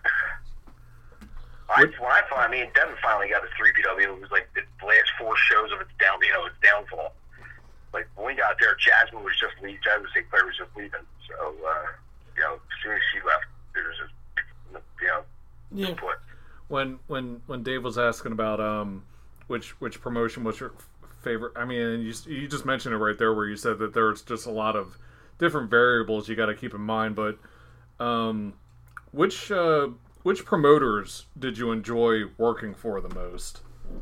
I, when I finally, me and Devin finally got to three P W, it was like the last four shows of its down, you know, its downfall. Like when we got there, Jasmine was just leaving. Jasmine Saint Clair was just leaving. So, uh, you know, as soon as she left, there was just, you know, Yeah. input. When when when Dave was asking about um which which promotion was your favorite, I mean, you you just mentioned it right there where you said that there's just a lot of different variables you got to keep in mind, but. Um, which uh, which promoters did you enjoy working for the most?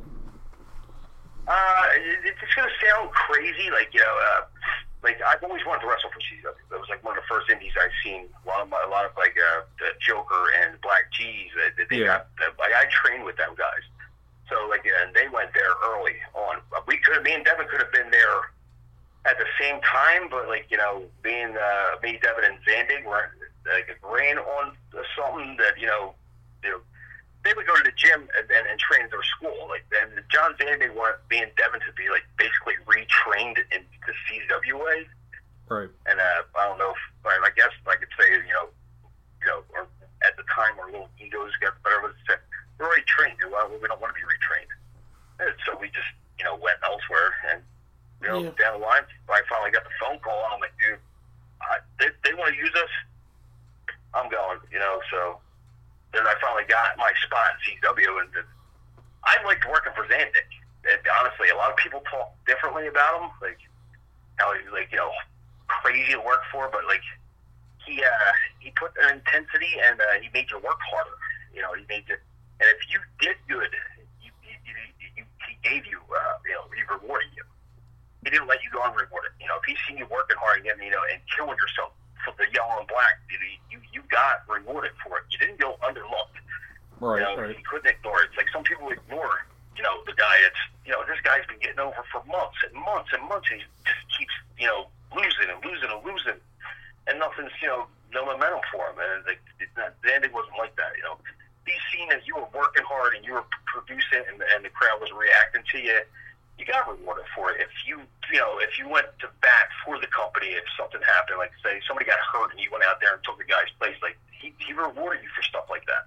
Uh, it, it's going to sound crazy, like, you know, uh, like I've always wanted to wrestle for C Z W. That was like one of the first indies I've seen. A lot of, my, a lot of like uh, the Joker and Black G's. Uh, they Yeah. got uh, like I trained with them guys, so like, and they went there early on. We could, me and Devin could have been there at the same time, but like, you know, being uh, me, Devin, and Zandig were. Like ran on something that, you know, you know, they would go to the gym and, and, and train at their school. Like, and John Zandig wanted me and Devin to be like basically retrained in the C Z W way. Right. And uh, I don't know if, I guess I could say, you know, you know, or at the time our little egos got better. Was said we're already trained. Well, we don't want to be retrained. And so we just, you know, went elsewhere. And you know, Yeah. down the line, I finally got the phone call. And I'm like, dude, I, they they want to use us. I'm going, you know, so then I finally got my spot in C W, and I liked working for Zandig. And honestly, a lot of people talk differently about him, like how he's like, you know, crazy to work for, but like he uh, he put an intensity and uh, he made you work harder. You know, he made you, and if you did good, you, you, you, you, he gave you, uh, you know, he rewarded you. He didn't let you go unrewarded. You know, if he seen you working hard and getting, you know, and killing yourself. For the yellow and black, you you got rewarded for it. You didn't go underlooked. Right, you know, right. you couldn't ignore it. It's like some people ignore, you know, the guy that's, you know, this guy's been getting over for months and months and months, and he just keeps, you know, losing and losing and losing, and nothing's, you know, no momentum for him. And like, it's not, Zandig wasn't like that, you know. He's seen that you were working hard and you were producing, and, and the crowd was reacting to you. You got rewarded for it. If you, you know, if you went to bat for the company, if something happened, like say somebody got hurt and you went out there and took the guy's place, like he, he rewarded you for stuff like that.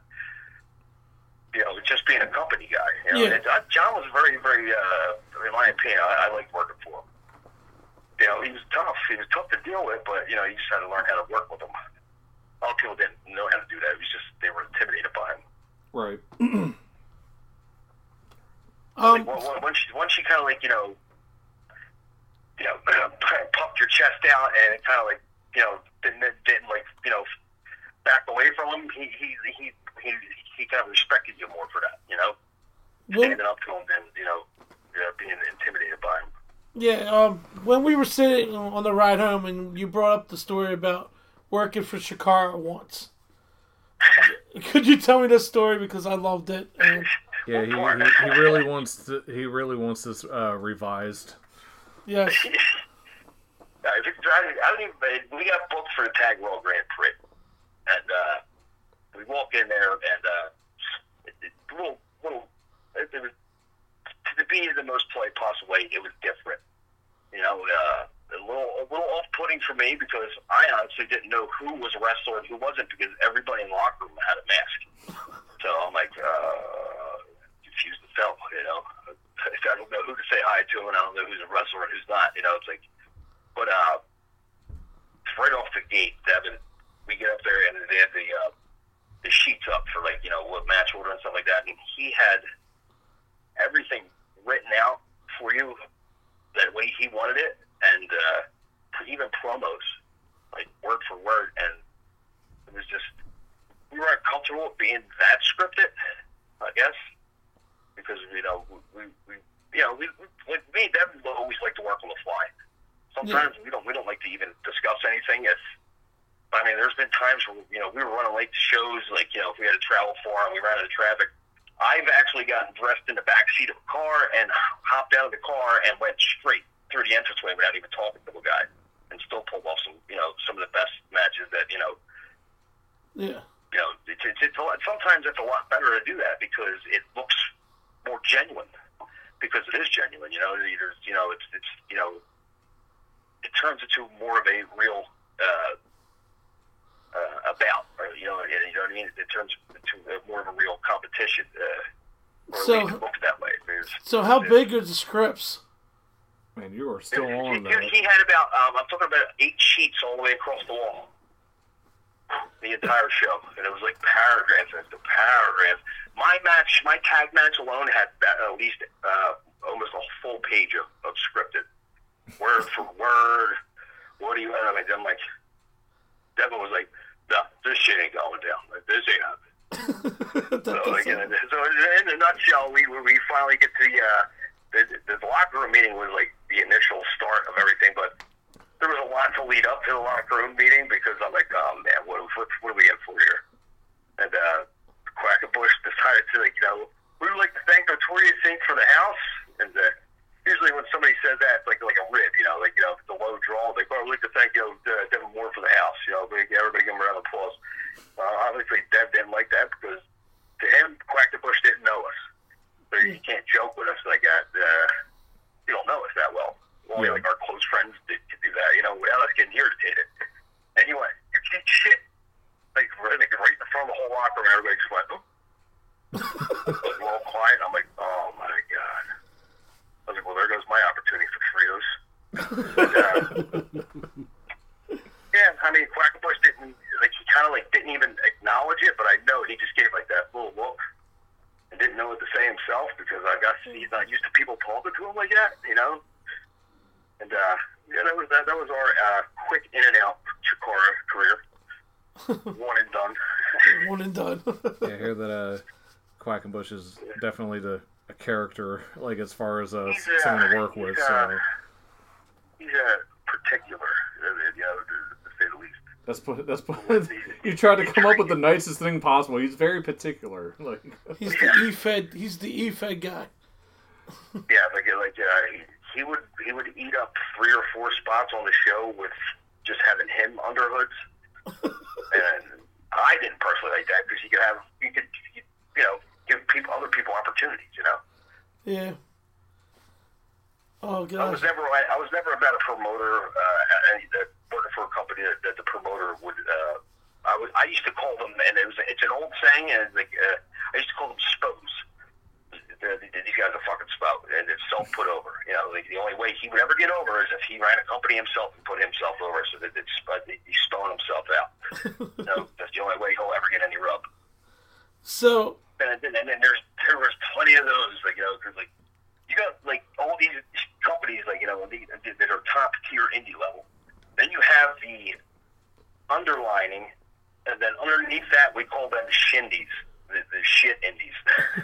You know, just being a company guy. You know, Yeah. and, uh, John was very, very, uh, in my opinion, I, I liked working for him. You know, he was tough. He was tough to deal with, but you know, you just had to learn how to work with him. A lot of people didn't know how to do that. It was just they were intimidated by him. Right. Um, Like, well, once you, once you kind of like, you know, you know, puffed your chest out and kind of like, you know, didn't, didn't like, you know, back away from him, he, he, he, he, he kind of respected you more for that, you know, well, standing up to him and, you know, uh, being intimidated by him. yeah. Um, when we were sitting on the ride home, and you brought up the story about working for Shakara once, could you tell me this story, because I loved it? And Yeah, he, he, he really wants to. He really wants this uh, revised. yes, Yeah, if it's I, I don't even. We got booked for the Tag World Grand Prix, and uh, we walk in there, and uh, it, it, little, little, it, it was, to be the most polite possible way, it was different. You know, uh, a little, a little off-putting for me because I honestly didn't know who was a wrestler and who wasn't because everybody in the locker room had a mask. So I'm like, uh, confused as hell. You know, I don't know who to say hi to, and I don't know who's a wrestler and who's not. You know, it's like, but uh, right off the gate, Devin, we get up there and they have the uh, the sheets up for like you know what match order and stuff like that, and he had everything written out for you that way he wanted it, and uh, even promos, like word for word, and it was just we weren't comfortable with being that scripted, I guess, because you know we, we you know we, we like me and Devin always like to work on the fly. Sometimes yeah. we don't we don't like to even discuss anything. If I mean, there's been times where you know we were running late to shows, like you know if we had to travel far and we ran into traffic. I've actually gotten dressed in the back seat of a car and hopped out of the car and went straight through the entranceway without even talking to the guy, and still pulled off some, you know, some of the best matches that you know. Yeah. You know, it's, it's, it's a lot, sometimes it's a lot better to do that because it looks more genuine, because it is genuine. You know, either you know, it's it's you know, it turns into more of a real. Uh, Uh, about, or, you know, you know what I mean? It turns into more of a real competition. Uh, or so, at least booked that way. There's, so how there's, big are the scripts? Man, you are still he, on he, that. he had about, um, I'm talking about eight sheets all the way across the wall. The entire show. And it was like paragraphs after paragraphs. My match, my tag match alone had at least uh, almost a full page of, of scripted. Word for word. What do you, I mean, I'm like, Devin was like, no, this shit ain't going down. Like, this ain't happening. so, like, you know, so in a nutshell, we we finally get to the, uh, the, the locker room meeting was like the initial start of everything, but there was a lot to lead up to the locker room meeting because I'm like, oh man, what what, what are we in for here? And uh, Quackenbush decided to, like, you know, we would like to thank Notorious Incorporated for the house, and uh, usually when somebody says that, it's like like a rib, you know, like, you know, if it's a low draw, like, oh, we'd like to thank, you know, uh, Devin Moore for the house, you know, everybody give him a round of applause. Uh, obviously, Dev didn't like that because to him, Quackenbush didn't know us. So you can't joke with us like that. Uh, you don't know us that well. Only, yeah. like, our close friends did, could do that, you know, without us getting irritated. Anyway, you can't shit. Like, right, like, right in front of the whole locker room, everybody just went, oh. Like, we're all quiet. I'm like, oh, my God. I was like, well, there goes my opportunity for Fritos. But, uh, yeah, I mean, Quackenbush didn't, like, he kind of, like, didn't even acknowledge it, but I know he just gave, like, that little look and didn't know what to say himself because I guess he's not used to people talking to him like that, you know? And, uh, yeah, that was that, that was our uh, quick in and out Chikara career. One and done. One and done. Yeah, I hear that uh, Quackenbush is definitely the a character, like, as far as uh, He's, uh, someone to work with. he's, uh, So He's a particular, uh, you know, to, to say the least. that's put, that's put, you tried to come up with the nicest thing possible. He's very particular. Like, He's the E-Fed. He's the E-Fed guy. Yeah, like like uh, he, he would he would eat up three or four spots on the show with just having him under hoods, and I didn't personally like that because you could have you could you, you know give people other people opportunities, you know. Yeah. Oh I gosh. was never I, I was never about a promoter uh, any, that working for a company that, that the promoter would. Uh, I was I used to call them, and it was it's an old saying, and like uh, I used to call them spos. These guys are fucking spout, and it's self put over. You know, like the only way he would ever get over is if he ran a company himself and put himself over, so that it's uh, he's spelling himself out. You know, that's the only way he'll ever get any rub. So. And then, and then there's there was plenty of those, like, you know, because like you got like all these companies, like, you know, that are top tier indie level. Then you have the underlining, and then underneath that we call them shindies, the, the shit indies.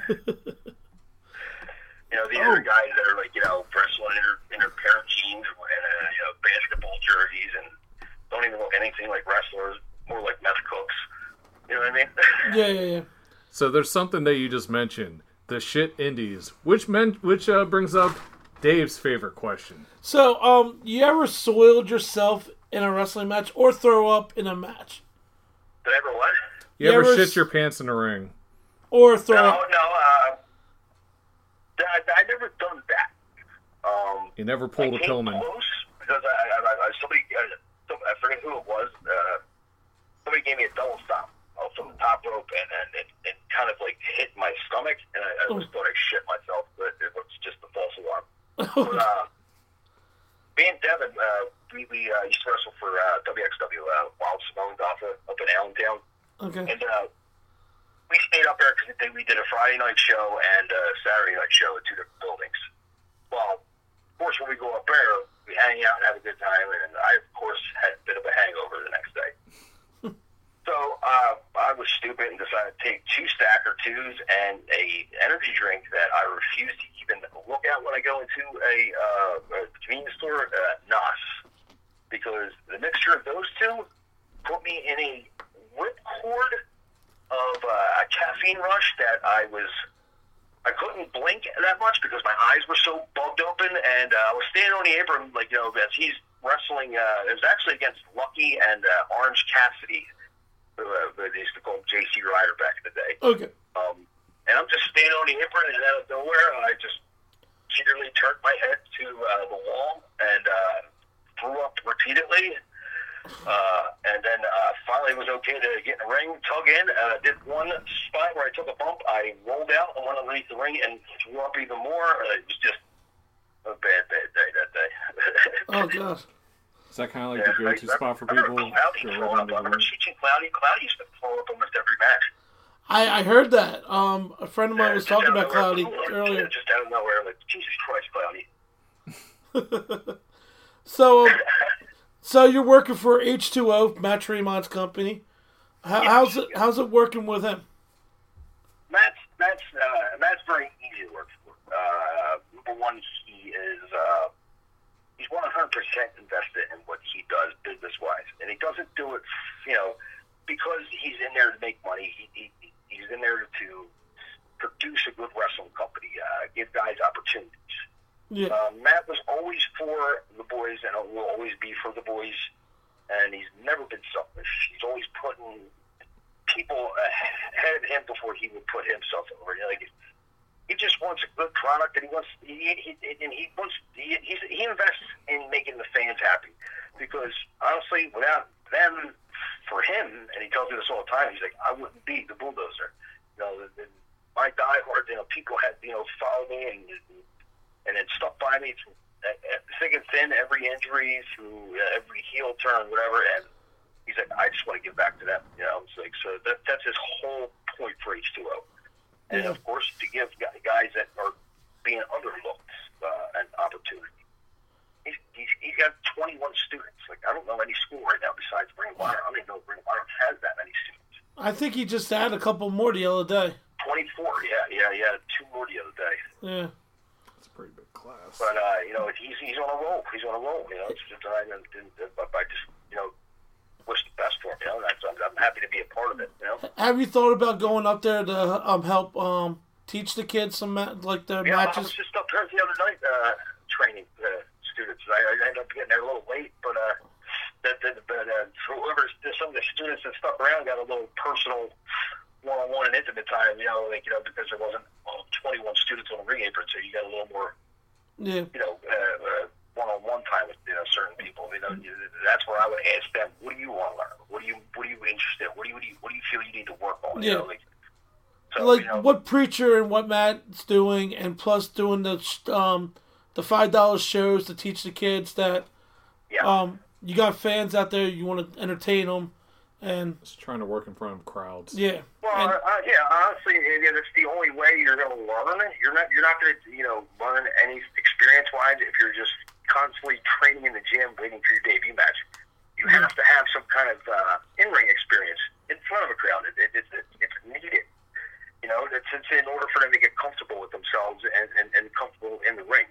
You know, these oh. are guys that are like, you know, wrestling in their, in their pair of jeans and uh, you know, basketball jerseys and don't even look anything like wrestlers, more like meth cooks. You know what I mean? Yeah, yeah, yeah. so there's something that you just mentioned, the shit indies, which men, which uh, brings up Dave's favorite question. So, um, you ever soiled yourself in a wrestling match or throw up in a match? Did I ever what? You, You ever, ever shit s- your pants in the ring? Or throw No, up? no. Uh, I, I never done that. Um, You never pulled I a came Pillman? close because I, I, I, I somebody, uh, some, I forget who it was. Uh, somebody gave me a double stop uh, from the top rope, and and it, it kind of like hit my stomach, and I, I almost thought I shit myself, but it was just a false alarm. But, uh, me and Devin, uh, we, we uh, used to wrestle for uh, W X W, uh, Wild Simone Gotha up in Allentown. Okay. And uh, we stayed up there because we did a Friday night show and a Saturday night show at two different buildings. Well, of course, when we go up there, we hang out and have a good time, and I, of course, had a bit of a hangover the next day. So uh, I was stupid and decided to take two Stacker twos and a energy drink that I refuse to even look at when I go into a, uh, a convenience store, uh, N O S, because the mixture of those two put me in a ripcord of uh, a caffeine rush that I was, I couldn't blink that much because my eyes were so bugged open, and uh, I was standing on the apron, like, you know, as he's wrestling, uh, it was actually against Lucky and uh, Orange Cassidy, who uh, they used to call him J C Ryder back in the day. Okay. Um, and I'm just standing on the apron, and out of nowhere, I just literally turned my head to uh, the wall and uh, threw up repeatedly. Uh, and then uh, finally it was okay to get in the ring, tug in. Uh, did one spot where I took a bump. I rolled out and went underneath the ring and threw up even more. Uh, it was just a bad, bad day that day. Oh, God. Is that kind of like Yeah, the go-to I- spot for I remember people? Cloudy Go throw right up. under I the remember ring? teaching Cloudy. Cloudy used to throw up almost every match. I, I heard that. Um, a friend of mine was Just talking out about of nowhere. Cloudy earlier. Just out of nowhere, like, Jesus Christ, Cloudy. So, um, so you're working for H two O, Matt Tremont's company. How, how's it? How's it working with him? Matt's Matt's uh, Matt's very easy to work for. Uh, number one, he is uh, he's one hundred percent invested in what he does business wise, and he doesn't do it, you know, because he's in there to make money. He, he he's in there to produce a good wrestling company, uh, give guys opportunities. Yeah. Uh, Matt was always for the boys and will always be for the boys, and he's never been selfish. He's always putting people ahead of him before he would put himself over. You know, like, he just wants a good product, and he wants he, he and he wants he, he's, he invests in making the fans happy. Because honestly, without them, for him, and he tells me this all the time, he's like, I wouldn't be the Bulldozer. You know, the, the, my diehard, you know, people had you know followed me and and then stuck by me through uh, thick and thin, every injury, through uh, every heel turn, whatever, and he's like, I just want to give back to them. You know, it's like, so that, that's his whole point for H two O. And, Yeah. of course, to give guys that are being underlooked uh, an opportunity. He's, he's, he's got twenty-one students. Like, I don't know any school right now besides Ring of Honor. I don't even know if Ring of Honor has that many students. I think he just had a couple more the other day. twenty-four, yeah, yeah, yeah. Two more the other day. Yeah. It's a pretty big class. But, uh, you know, he's he's on a roll. He's on a roll, you know. It's just, I, I, I just, you know, wish the best for him, you know. That's, I'm, I'm happy to be a part of it, you know. Have you thought about going up there to um, help um, teach the kids some ma- like their Yeah, I matches? was just up there the other night uh, training uh, students. I, I ended up getting there a little late, but uh, that, that, but uh, for whoever, some of the students that stuck around got a little personal one-on-one and intimate time, you know, like, you know, because there wasn't uh, twenty-one students on the ring apron, so you got a little more, Yeah. you know, uh, uh, one-on-one time with, you know, certain people. You know, you, that's where I would ask them, what do you want to learn? What do you, what are you interested in? What do you, what do you, what do you feel you need to work on? Yeah. You know, like, so, Like you know, what Preacher and what Matt's doing, and plus doing the um the five dollar shows to teach the kids that yeah. um you got fans out there, you want to entertain them, and Just trying to work in front of crowds. yeah. Well, And- uh, yeah, honestly, it, it's the only way you're going to learn. You're not, you're not going to, you know, learn any experience-wise if you're just constantly training in the gym, waiting for your debut match. You have to have some kind of uh, in-ring experience in front of a crowd. It, it, it's it's needed. You know, it's, it's in order for them to get comfortable with themselves and, and, and comfortable in the ring.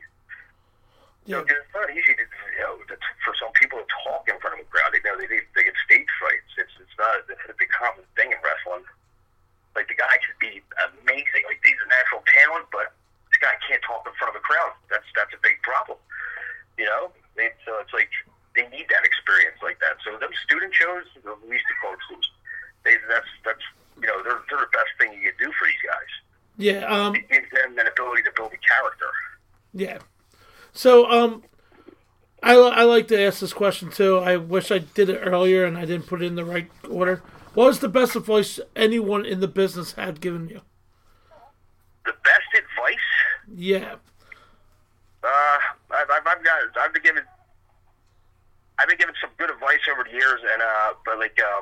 Yeah. You know, 'cause it's not easy to, you know, to, for some people to talk in front of a crowd. They, you know, they, they get stage frights. It's it's not a, it's a common thing in wrestling. Like, the guy could be amazing. Like, he's a natural talent, but this guy can't talk in front of a crowd. That's that's a big problem. You know, they, so it's like they need that experience like that. So them student shows, the least the coaches, they that's that's you know they're they're the best thing you can do for these guys. Yeah. Um. It gives them an ability to build a character. Yeah. So um, I I like to ask this question too. I wish I did it earlier and I didn't put it in the right order. What was the best advice anyone in the business had given you? The best advice? Yeah. Uh, I've, I've, I've got, I've been given, I've been given some good advice over the years, and uh, but like, um,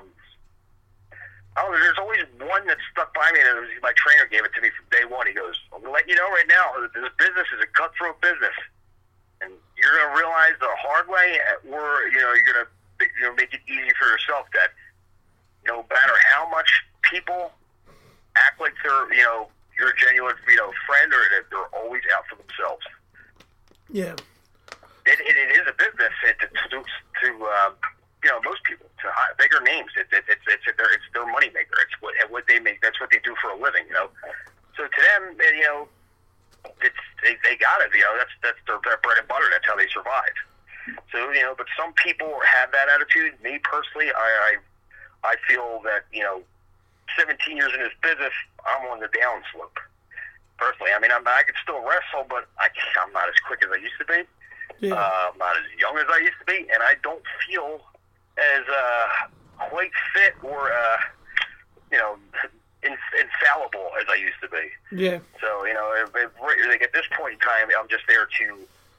I don't know, there's always one that stuck by me. And it was, my trainer gave it to me from day one. He goes, "I'm gonna let you know right now, this business is a cutthroat business, and you're gonna realize the hard way, or you know, you're gonna, you know, make it easy for yourself that no matter how much people act like they're, you know, you're a genuine, you know, friend, or that they're always out for themselves." Yeah. It, it, it is a business to, to, to um, you know, most people, to high, bigger names. It, it, it's it's their it's their money maker. It's what what they make. That's what they do for a living. You know. So to them, you know, it's they, they got it. You know, that's that's their, their bread and butter. That's how they survive. So you know, but some people have that attitude. Me personally, I I, I feel that you know, seventeen years in this business, I'm on the downslope. Personally, I mean, I'm, I can still wrestle, but I, I'm not as quick as I used to be. Yeah. Uh, I'm not as young as I used to be, and I don't feel as uh, quite fit or, uh, you know, in, infallible as I used to be. Yeah. So, you know, if, if, like at this point in time, I'm just there to,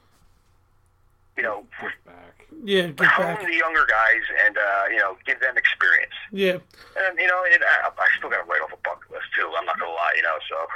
you know, Push back. Yeah. Get hone back. the younger guys and, uh, you know, give them experience. Yeah. And, you know, it, I, I still got to write off a bucket list, too. I'm not going to lie, you know, so...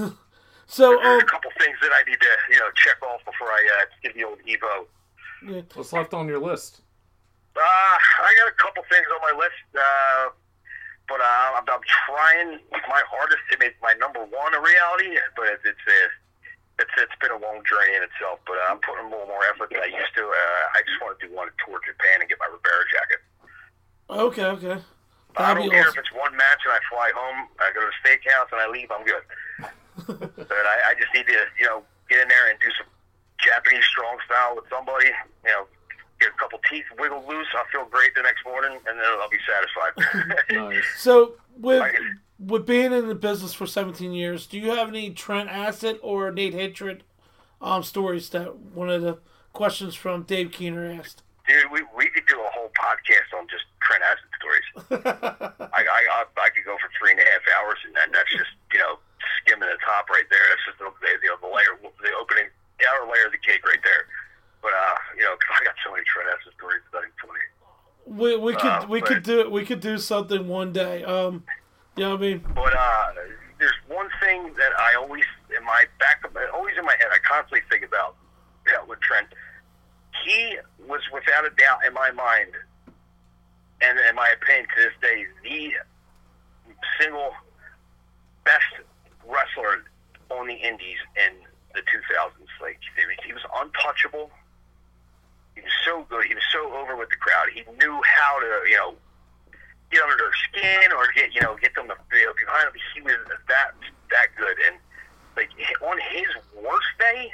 So There's um. a couple things that I need to, you know, check off before I uh, give the old Evo. Yeah. What's left on your list? Uh, I got a couple things on my list, uh, but uh, I'm, I'm trying my hardest to make my number one a reality. But it's it's uh, it's, it's been a long journey in itself. But uh, I'm putting a little more effort than I used to. Uh, I just want to do one tour Japan and get my Rivera jacket. Okay. Okay. I That'd don't be care awesome. if it's one match and I fly home, I go to the steakhouse and I leave. I'm good. But I, I just need to, you know, get in there and do some Japanese strong style with somebody. You know, get a couple teeth wiggled loose. I'll feel great the next morning, and then I'll be satisfied. Nice. So with Right. with being in the business for seventeen years, do you have any Trent Acid or Nate Hatred um stories that one of the questions from Dave Keener asked? Dude, we we could do a whole podcast on just Trent Acid stories. I, I I I could go for three and a half hours, and then that's just you know skimming the top right there. That's just the the, you know, the layer, the opening, the outer layer of the cake right there. But uh, you know, 'cause I got so many Trent Acid stories that I can tell you. We we could Uh, we but- could do we could do something one day. Um, you know what I mean? But uh, there's one thing that I always, in my back of my, always in my head, I constantly think about, you know, with Trent. He was, without a doubt, in my mind, and in my opinion to this day, the single best wrestler on the indies in the two thousands. Like, he was untouchable. He was so good. He was so over with the crowd. He knew how to, you know, get under their skin or get, you know, get them to, you know, behind him. He was that that good. And like on his worst day,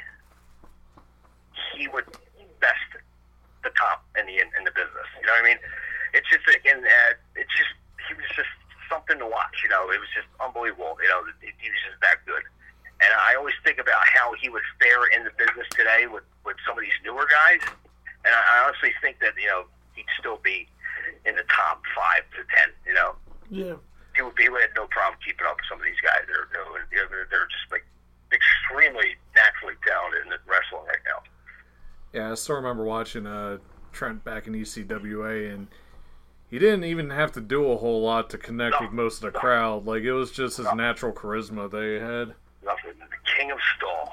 he would best the top in the in the business. You know what I mean? It's just like, and uh, it's just he was just something to watch. You know, it was just unbelievable. You know, he was just that good. And I always think about how he would fare in the business today with with some of these newer guys. And I honestly think that, you know, he'd still be in the top five to ten, you know. Yeah. He would be, he would have no problem keeping up with some of these guys. They're, they're, they're, they're just, like, extremely naturally talented in wrestling right now. Yeah, I still remember watching uh, Trent back in E C W A, and he didn't even have to do a whole lot to connect No. with most of the crowd. Like, it was just his natural charisma they had. Nothing. The king of stall.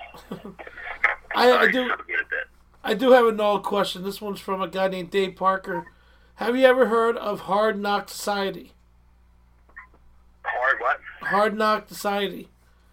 I, I Sorry, do so good at that. I do have another question. This one's from a guy named Dave Parker. Have you ever heard of Hard Knock Society? Hard what? Hard Knock Society.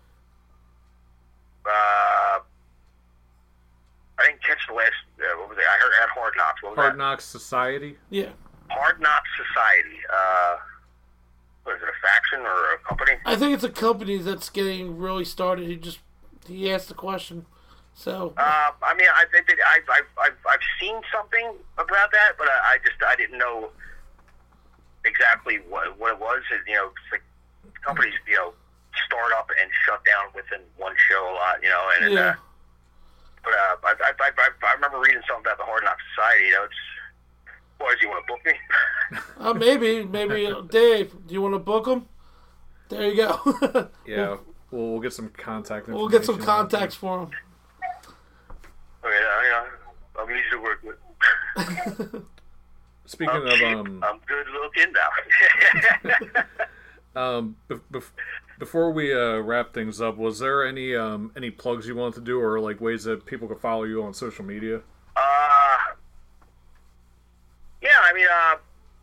Uh, I didn't catch the last, uh, what was it? I heard at Hard Knocks. What was Hard that? Knocks Society? Yeah. Hard Knocks Society. Uh, what is it, a faction or a company? I think it's a company that's getting really started. He just he asked the question. So Uh, I mean, I, I, I've, I've, I've, I've seen something about that, but I, I just I didn't know exactly what, what it was. It, you know, it's like companies, you know, start up and shut down within one show a lot, you know. And yeah. uh, but uh, I, I, I, I, I remember reading something about the Hard Knock Society. You know, it's boys, you want to book me? Uh, maybe, maybe uh, Dave, do you want to book them? There you go. Yeah, we'll, we'll get some contact information. We'll get some contacts for them. I mean, I, uh, I'm easy to work with. Speaking I'm of, cheap, um, I'm good looking now. um, be- bef- before we uh, wrap things up, was there any um, any plugs you wanted to do, or like ways that people could follow you on social media? Uh, yeah, I mean, uh,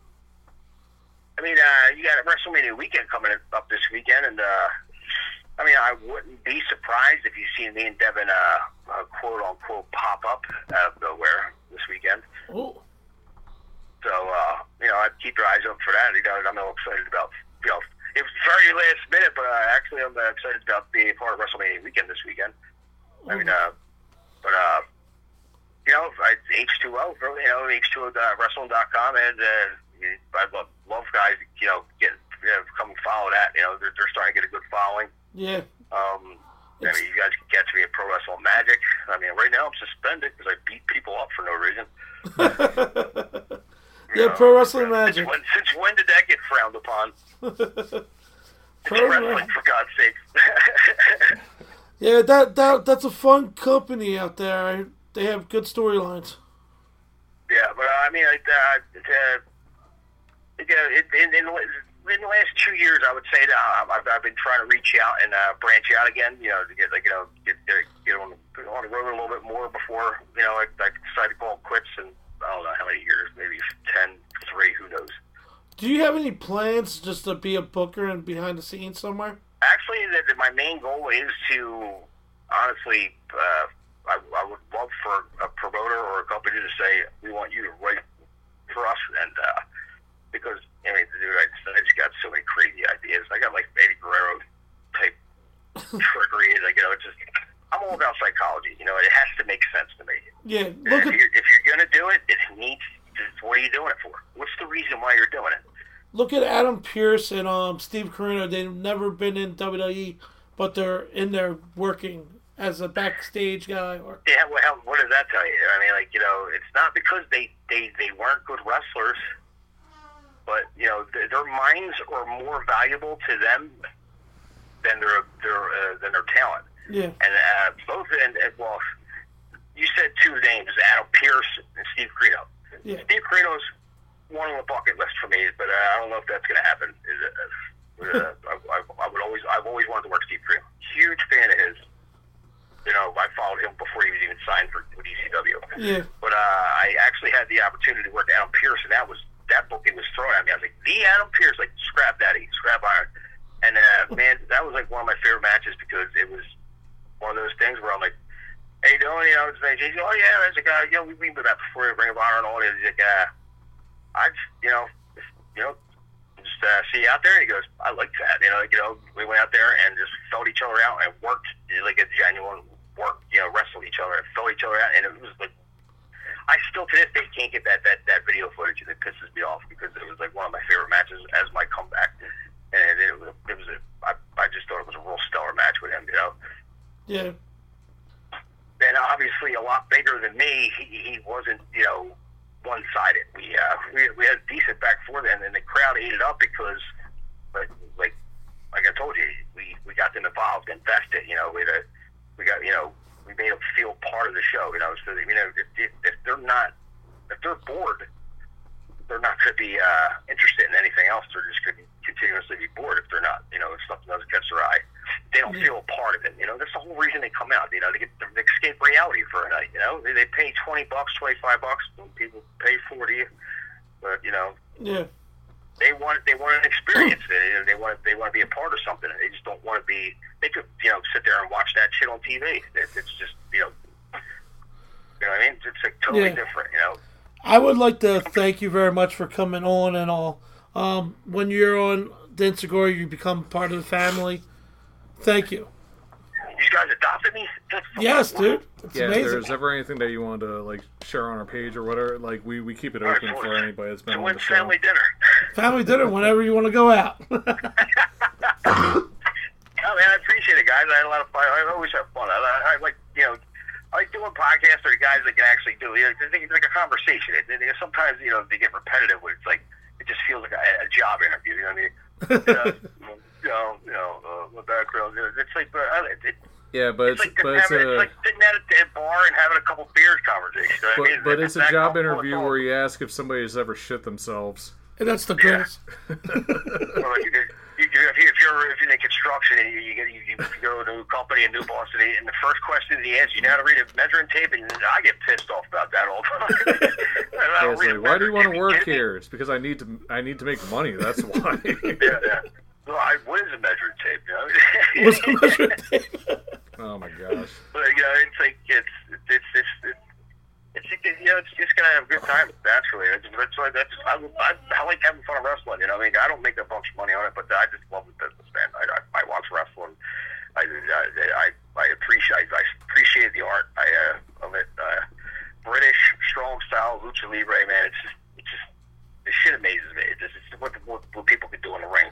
I mean, uh, you got WrestleMania weekend coming up this weekend, and uh, I mean, I wouldn't be surprised if you see me and Devin, uh, uh, quote unquote, pop up out of nowhere this weekend. Oh, So, uh, you know, I'd keep your eyes open for that. You know, I'm all excited about, you know, it was very last minute, but uh, actually I'm uh, excited about being part of WrestleMania weekend this weekend. I mean, uh, but, uh, you know, I, H two O, you know, H two O wrestling dot com, and uh, I love, love guys, you know, get, you know, come and follow that. You know, they're, they're starting to get a good following. yeah. Um, I mean, you guys can catch me at Pro Wrestling Magic. I mean, right now I'm suspended because I beat people up for no reason. Yeah, Pro Wrestling Magic. Since when, since when did that get frowned upon? It's Pro wrestling, Wrestling. for God's sake. Yeah, that, that that's a fun company out there. They have good storylines. Yeah, but uh, I mean, it, uh, it, uh, it, uh, it, in, in, in the last two years, I would say that uh, I've, I've been trying to reach out and uh, branch out again. You know, to get like you know get get, get on, on the road a little bit more before you know I, I decided to call it quits. And I don't know how many years, maybe ten, three, who knows. Do you have any plans just to be a booker and behind the scenes somewhere? Actually, the, the, my main goal is to, honestly, uh, I, I would love for a promoter or a company to say, we want you to write for us. And uh, because, I mean, dude, I just, I just got so many crazy ideas. I got like Eddie Guerrero type trickery. Like, you know, it's just, I'm all about psychology. You know, it has to make sense to me. Yeah, And look if, at you're, if you're going to do it, it needs, what are you doing it for? What's the reason why you're doing it? look at Adam Pearce and um, Steve Corino. They've never been in W W E, but they're in there working as a backstage guy. Or Yeah, well, hell, what does that tell you? I mean, like, you know, it's not because they, they, they weren't good wrestlers, but, you know, th- their minds are more valuable to them than their their uh, than their talent. yeah, And uh, both, and, and well, you said two names, Adam Pearce and Steve Corino. yeah, Steve Corino's one on the bucket list for me, but uh, I don't know if that's going to happen. Uh, I, I, I would always, I've always wanted to work Steve Corino. Huge fan of his. You know, I followed him before he was even signed for E C W. yeah, But uh, I actually had the opportunity to work Adam Pearce, and that was that booking was thrown at me. I was like, the Adam Pearce, like scrap daddy, scrap iron. And uh, man, that was like one of my favorite matches because it was one of those things where I'm like, hey, doing, you know, it's like, he's like, oh yeah, there's a guy, you know, we've been that before, Ring of Honor and all that. He's like, uh, I just, you know, just, you know, just uh, see you out there. And he goes, I like that. You know, like, you know, we went out there and just felt each other out and worked like a genuine work, you know, wrestled each other and felt each other out. And it was like, I still to this day can't get that, that, that video footage that pisses me off because it was like one of my favorite matches as my comeback. And it was, it was a, I, I just thought it was a real stellar match with him, you know. yeah, And obviously a lot bigger than me, he, he wasn't, you know, one-sided. We, uh, we, we had a decent back four then, and the crowd ate it up because, like, like, like I told you, we, we got them involved, invested, you know, we had a, we got, you know, we made them feel part of the show, you know, so that, you know, if, if, if they're not, if they're bored, they're not going to be uh, interested in anything else. They're just going to be continuously be bored if they're not, you know, if something doesn't catch their eye. They don't feel a part of it, you know. That's the whole reason they come out, you know, to get they escape reality for a night, you know. They, they pay twenty bucks, twenty-five bucks, and people pay forty, but you know, yeah, they want they want an experience. they, they want they want to be a part of something. They just don't want to be. They could, you know, sit there and watch that shit on T V. It, it's just, you know, you know what I mean. It's like totally Yeah. different, you know. I would like to thank you very much for coming on and all. Um, when you're on Densagora, you become part of the family. Thank you. You guys adopted at me? That's Yes, dude. It's Yeah, if amazing. there's ever anything that you want to like share on our page or whatever, like we, we keep it All right, open so for anybody that's been So on when's the show. family dinner? Family dinner whenever you want to go out. Oh man, I appreciate it, guys. I had a lot of fun. I always have fun. I, I, I like, you know, I like doing podcasts for the guys that can actually do it. You know, it's like a conversation. It, it, sometimes, you know, they get repetitive where it's like, it just feels like a, a job interview. You know what I mean? uh, you know, you know, uh, my background. It's like, but uh, it, Yeah, but it's it's, like, but it's having, a it's like sitting at a bar and having a couple beers conversation. You know what but, I mean? but it's a that job comfortable, interview it's all- where you ask if somebody has ever shit themselves. And that's the greatest. Or like you, you, you, if, you, if you're if you're in construction and you, you, get, you, you go to a company in New Boston and the first question he asks you know how to read a measuring tape, and I get pissed off about that all the time. I Yeah, don't it's read a like, why do you want to measuring tape, work kidding me? here? It's because I need to I need to make money. That's why. Yeah, yeah. Well, I, what is a measuring tape? You know? What's the measuring tape? Oh my gosh. But you know, it's like it's it's it's it's, it's you know, it's just gonna have a good time naturally. It's, that's why that's I, I, I like having fun wrestling. You know, I mean, I don't make a bunch of money on it, but I just love the business, man. I I, I watch wrestling. I I I, I appreciate I appreciate the art. I uh, of it. Uh, British strong style lucha libre, man. It's just it's just this shit amazes me. It's just it's what, what what people can do in the ring.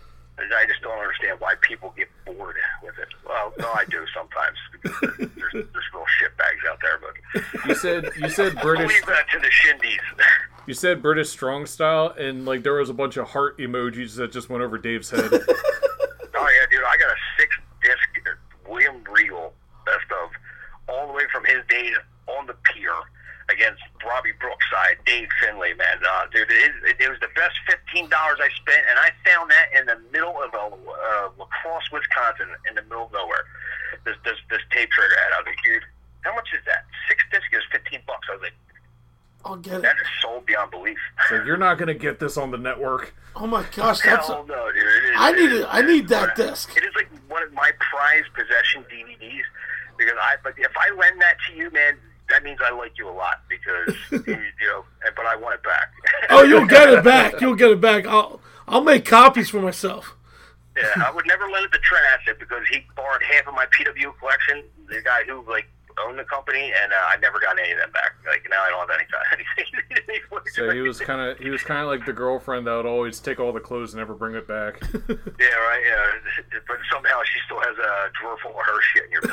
I just don't understand why people get bored with it. Well, no, I do sometimes because there's, there's real shitbags out there. But You said you said I'll British leave that to the shindies. you said British strong style, and like there was a bunch of heart emojis that just went over Dave's head. Oh yeah, dude, I got a six disc William Regal best of all the way from his days on the pier against Robbie Brookside, Dave Finlay, man. Uh, dude, it, it, it was the best fifteen dollars I spent, and I found that in the middle of a, uh, La Crosse, Wisconsin, in the middle of nowhere. This this this tape trader had. I was like, dude, how much is that? Six discs is fifteen bucks. I was like, I'll get it. that is sold beyond belief. So you're not gonna get this on the network. Oh my gosh, that's. Hell no, dude. It is, I need it. it. I need that disc. It is like one of my prized possession D V Ds because I. But if I lend that to you, man, that means I like you a lot because you, you know. But I want it back. Oh, you'll get it back. You'll get it back. I'll I'll make copies for myself. Yeah, I would never lend it to Trent Asset because he borrowed half of my P W collection. The guy who like owned the company, and uh, I never got any of them back. Like now, I don't have anything. So he was kind of he was kind of like the girlfriend that would always take all the clothes and never bring it back. Yeah, right. Yeah, but somehow she still has a drawer full of her shit in your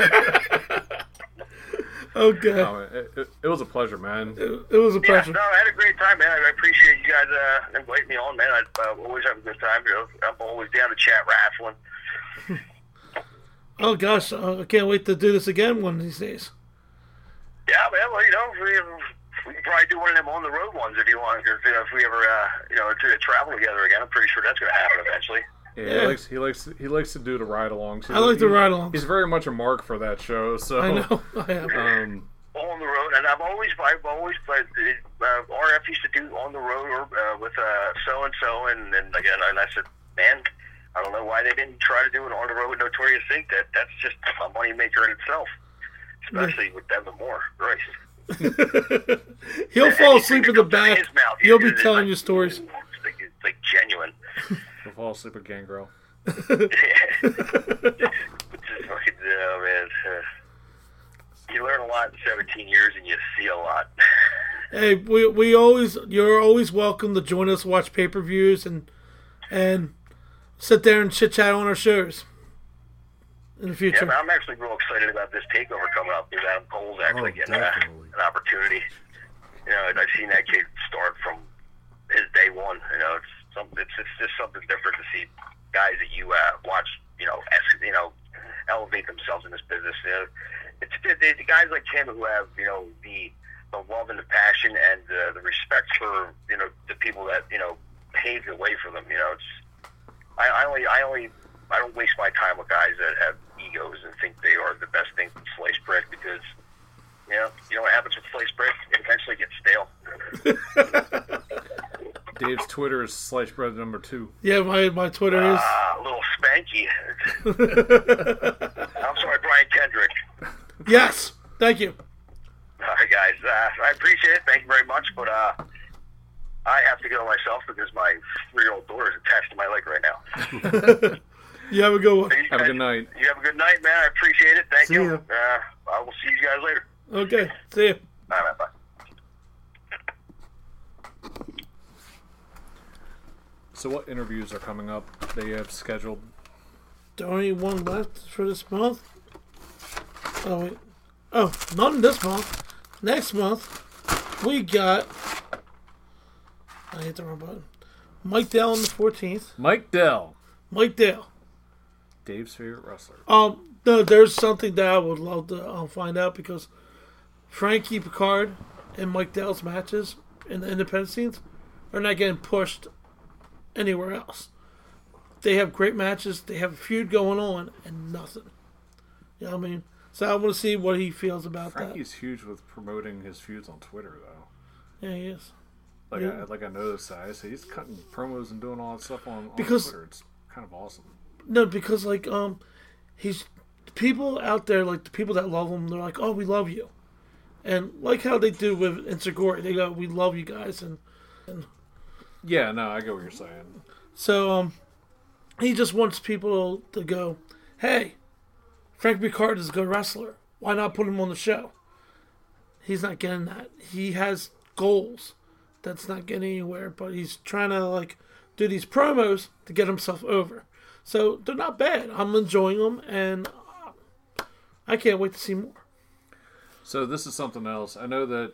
place. Okay. Oh, it, it, it was a pleasure, man. It, it was a Yeah, pleasure. no, I had a great time, man. I appreciate you guys uh, inviting me on, man. I uh, always have a good time. You know, I'm always down to chat wrestling. Oh gosh, uh, I can't wait to do this again one of these days. Yeah, man. Well, you know, we, we can probably do one of them on the road ones if you want. If, if we ever, uh, you know, to travel together again, I'm pretty sure that's going to happen eventually. Yeah, Yeah. He likes he likes he likes to do the ride alongs. I like the ride-alongs. He's very much a mark for that show. So I know. I am. Um, On the road, and I've always, I've always, uh, R F used to do on the road or uh, with uh, so and so, and and again, and I said, man, I don't know why they didn't try to do it on the road with Notorious Inc. That that's just a money maker in itself, especially with Devin Moore. Right? He'll fall asleep in the back. His mouth, You'll be it's telling like, you stories. It's like, it's like genuine. we'll fall asleep with Gangrel. Which is fucking, oh man. Uh, you learn a lot in seventeen years, and you see a lot. Hey, we we always you're always welcome to join us, watch pay per views, and and sit there and chit chat on our shows in the Yeah, future. but I'm actually real excited about this takeover coming up. Because Adam Cole's actually Oh, getting a, definitely. an opportunity. You know, and I've seen that kid start from his day one. You know, it's some, it's, it's just something different to see guys that you uh, watch. You know, es- you know, elevate themselves in this business. You know, it's the, the guys like him who have you know the the love and the passion and uh, the respect for you know the people that you know paved the way for them. You know, it's I, I only I only I don't waste my time with guys that have egos and think they are the best thing from sliced bread because you know you know what happens with sliced bread? It eventually gets stale. Dave's Twitter is sliced bread number two. Yeah, my my Twitter is. Ah, a little spanky. I'm sorry, Brian Kendrick. Yes, thank you. All right, guys. Uh, I appreciate it. Thank you very much. But uh, I have to go myself because my three-year-old daughter is attached to my leg right now. You have a good one. You Have a guys- good night. You have a good good night, man. I appreciate it. Thank See you. ya. Uh, I will see you guys later. Okay, see you. Bye, bye, bye. So what interviews are coming up that you have scheduled? The only one left for this month. Oh wait. Oh, not in this month. Next month, we got. I hit the wrong button. Mike Dell on the fourteenth. Mike Dell, Mike Dell. Dave's favorite wrestler. Um, no, there's something that I would love to um, find out because Frankie Picard and Mike Dell's matches in the independent scenes are not getting pushed anywhere else. They have great matches. They have a feud going on and nothing. You know what I mean? So I want to see what he feels about Frankie's huge with promoting his feuds on Twitter, though. that. Yeah, he is. Like Yeah. I like I noticed that. I say he's cutting promos and doing all that stuff on, on Because- Twitter. It's kind of awesome. No, because like um, he's people out there like the people that love him. They're like, oh, we love you, and like how they do with Inseguri, they go, we love you guys, and Yeah, no, I get what you're saying. so um, he just wants people to go, hey, Frank Picard is a good wrestler. Why not put him on the show? He's not getting that. He has goals that's not getting anywhere, but he's trying to like do these promos to get himself over. So they're not bad. I'm enjoying them, and uh, I can't wait to see more. So this is something else. I know that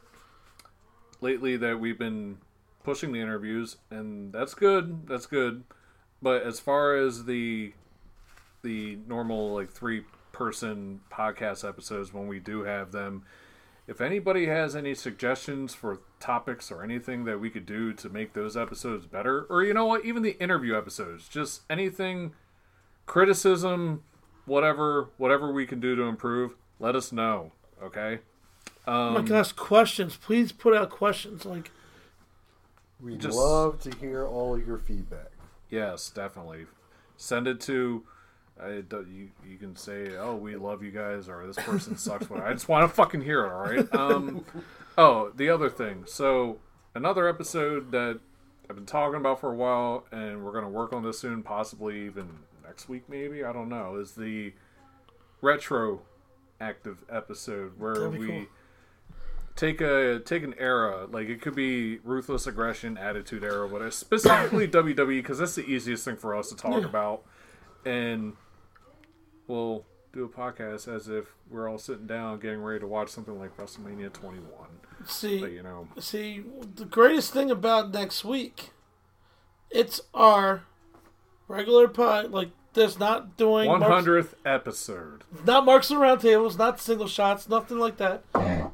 lately that we've been pushing the interviews, and that's good. That's good. But as far as the the normal like three person podcast episodes, when we do have them, if anybody has any suggestions for topics or anything that we could do to make those episodes better, or you know what, even the interview episodes, just anything, criticism, whatever, whatever we can do to improve, let us know. Okay. Oh my gosh, questions. Please put out questions. Like, We'd Just- love to hear all of your feedback. Yes, definitely. Send it to. I, do- you you can say, oh, we love you guys, or this person sucks. Whatever. I just want to fucking hear it. All right. Um. Oh, the other thing. So another episode that I've been talking about for a while, and we're gonna work on this soon, possibly even next week, maybe. I don't know. Is the retro active episode where That'd be we cool. take a take an era, like it could be Ruthless Aggression, Attitude Era, whatever, specifically W W E, because that's the easiest thing for us to talk Yeah. about, and we'll do a podcast as if we're all sitting down getting ready to watch something like WrestleMania twenty-one. see, But you know, see, the greatest thing about next week, it's our regular pod. Like, there's not doing one Mark's- hundredth episode. not marks and round tables, not single shots, nothing like that.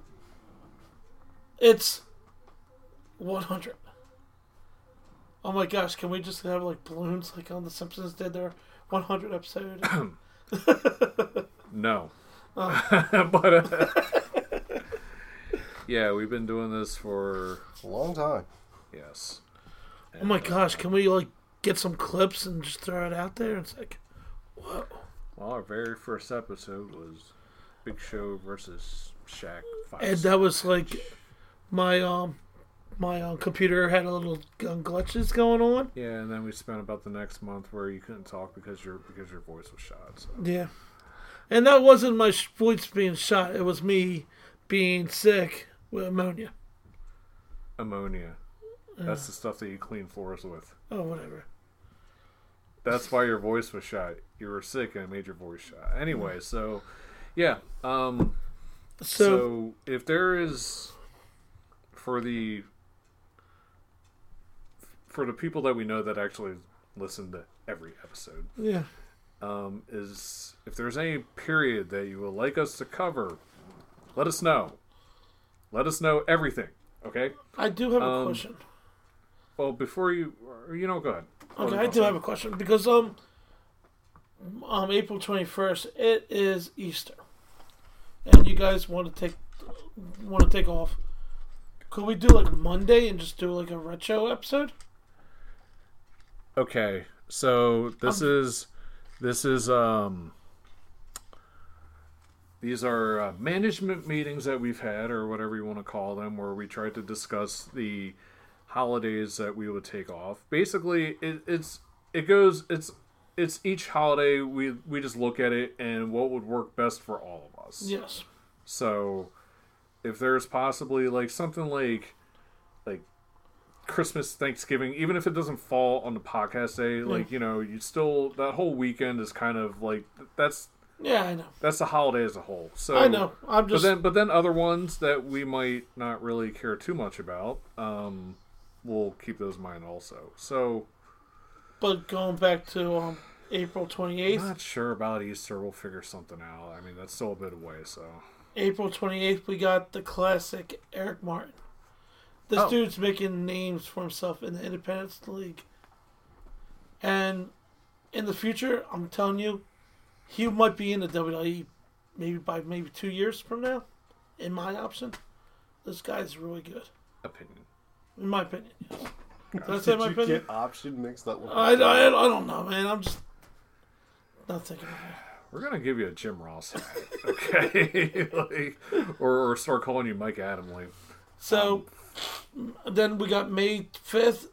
It's one hundred. Oh my gosh, can we just have like balloons like on The Simpsons did their one hundred episode? No, Oh. but uh, yeah, we've been doing this for A long time. yes. Oh my gosh, can we like get some clips and just throw it out there? It's like, whoa. Well, our very first episode was Big Show versus Shaq. Five And that was like my um my uh, computer had a little um, glitches going on. Yeah, and then we spent about the next month where you couldn't talk because your because your voice was shot. So. Yeah, and that wasn't my sh- voice being shot. It was me being sick with ammonia. Ammonia. That's the stuff that you clean floors with. Oh, whatever. That's why your voice was shot. You were sick and it made your voice shot. Anyway, so yeah. Um, So, so if there is for the for the people that we know that actually listen to every episode, yeah, um, is if there's any period that you would like us to cover, let us know. Let us know everything. Okay. I do have a um, question. Well, before you, or, you know, go ahead. Okay, I do have a question because um, um, April twenty first, it is Easter, and you guys want to take want to take off. Could we do like Monday and just do like a retro episode? Okay, so this is this is um these are uh, management meetings that we've had, or whatever you want to call them, where we tried to discuss the holidays that we would take off. Basically, it, it's it goes it's it's each holiday we we just look at it and what would work best for all of us. Yes. So, if there's possibly like something like like Christmas, Thanksgiving, even if it doesn't fall on the podcast day, like you know, you still that whole weekend is kind of like that's Yeah, I know. that's the holiday as a whole. So I know. I'm just. But then, but then other ones that we might not really care too much about, um, we'll keep those in mind also. So, But going back to um, April I'm twenty-eighth. not sure about Easter. We'll figure something out. I mean, that's still a bit away. So, April twenty-eighth, we got the classic Eric Martin. This Oh. dude's making names for himself in the Independence League. And in the future, I'm telling you, he might be in the W W E maybe by maybe two years from now, in my option. This guy's really good, opinion. in my opinion. Yes. Did I say my Did you opinion? get option mixed up with I, I, I don't know, man. I'm just not thinking of it. We're gonna give you a Jim Ross hat, okay? like, or, or start calling you Mike Adamley. So, then we got May fifth.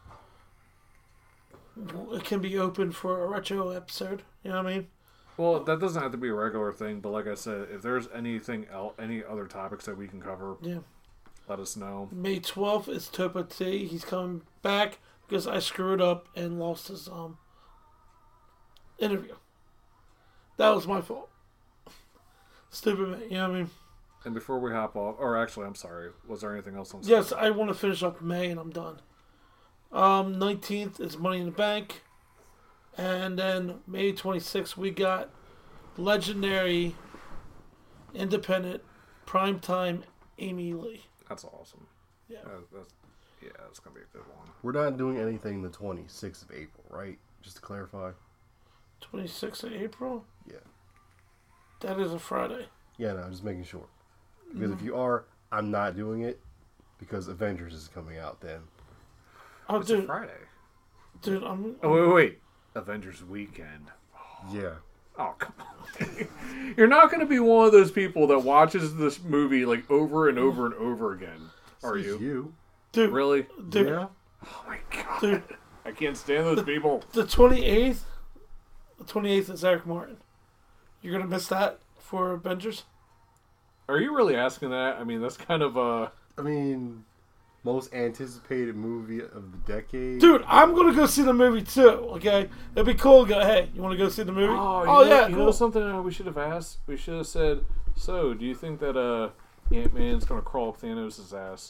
It can be open for a retro episode. You know what I mean? Well, that doesn't have to be a regular thing, but like I said, if there's anything else, any other topics that we can cover, Yeah. let us know. May twelfth is Topo T. He's coming back because I screwed up and lost his um interview. That was my fault. Stupid man, you know what I mean? And before we hop off, or actually, I'm sorry, was there anything else on? Yes, I want to finish up May and I'm done. Um, nineteenth is Money in the Bank. And then May twenty-sixth, we got legendary, independent, primetime Amy Lee. That's awesome. Yeah. That, that's, yeah, that's gonna be a good one. We're not doing anything the twenty-sixth of April, right? Just to clarify. twenty-sixth of April? Yeah. That is a Friday. Yeah, no, just making sure. Because if you are, I'm not doing it because Avengers is coming out then. Oh, It's a dude, Friday. dude, I'm, Oh wait, wait, wait. Avengers Weekend. Yeah. Oh come on! You're not gonna be one of those people that watches this movie like over and over and over again, are It's you? You. dude, Really? dude, Yeah. Oh my god! dude. I can't stand those people. The twenty-eighth, the twenty-eighth is Eric Martin. You're gonna miss that for Avengers? Are you really asking that? I mean, that's kind of uh I mean, most anticipated movie of the decade. Dude, I'm gonna go see the movie too. Okay, it'd be cool. To go, hey, you want to go see the movie? Oh, you Oh, know, yeah, You cool. know something uh, we should have asked? We should have said, so, do you think that uh, Ant-Man's going to crawl up Thanos' ass?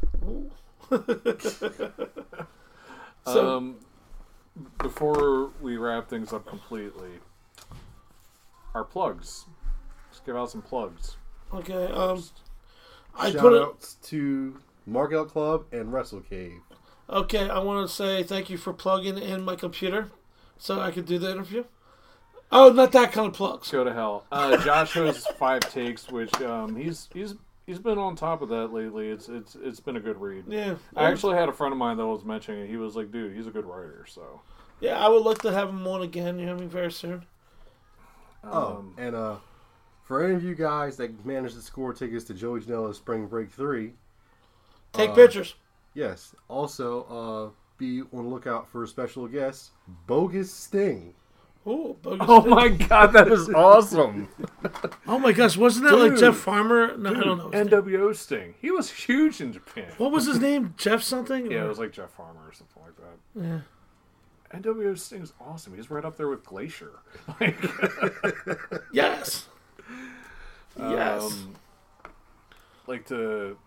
So- um, before we wrap things up completely, our plugs. Let's give out some plugs. Okay, um, I Shout put it. outs to Markout Club and Wrestle Cave. Okay, I want to say thank you for plugging in my computer so I could do the interview. Oh, not that kind of plugs. Go to hell. Uh, Josh has five takes, which um, he's he's he's been on top of that lately. It's it's it's been a good read. Yeah, I actually had a friend of mine that was mentioning it. He was like, "Dude, he's a good writer." So, yeah, I would like to have him on again. You know what I mean? Very soon. Oh, um, and uh, for any of you guys that managed to score tickets to Joey Janela's Spring Break three, Take Uh, pictures. yes. Also, uh, be on the lookout for a special guest, Bogus Sting. Ooh, bogus oh thing. my god, that is awesome! Oh my gosh, wasn't that like Dude. Jeff Farmer? No, I don't know. his N name. W O Sting. He was huge in Japan. What was his name? Jeff something? Yeah, it was like Jeff Farmer or something like that. Yeah. N W O Sting's awesome. He's right up there with Glacier. Like, Yes. Yes. Um, like to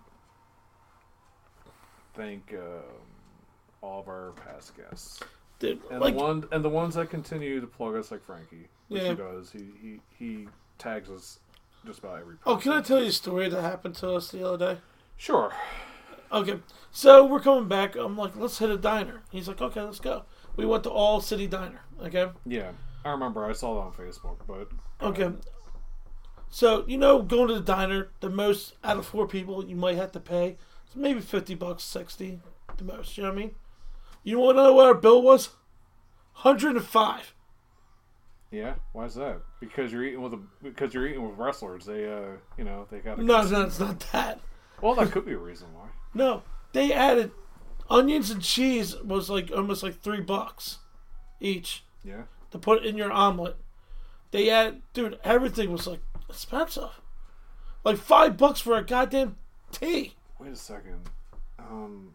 thank um, all of our past guests. Dude, And like, the one and the ones that continue to plug us, like Frankie, which Yeah. he does. He, he he tags us just about every. oh, can I post. tell you a story that happened to us the other day? Sure. Okay, so we're coming back. I'm like, let's hit a diner. He's like, okay, let's go. We went to All City Diner. Okay. Yeah, I remember. I saw that on Facebook, but Okay. So you know, going to the diner, the most out of four people you might have to pay is maybe fifty bucks, sixty, the most. You know what I mean? You want to know what our bill was? Hundred and five. yeah, why is that? Because you're eating with a because you're eating with wrestlers. They uh, you know, they got. No, no, it's not that. Well, that could be a reason why. No, they added onions and cheese was like almost like three bucks each. Yeah. to put in your omelet. They had, dude, everything was like expensive. Like five bucks for a goddamn tea. Wait a second. Um,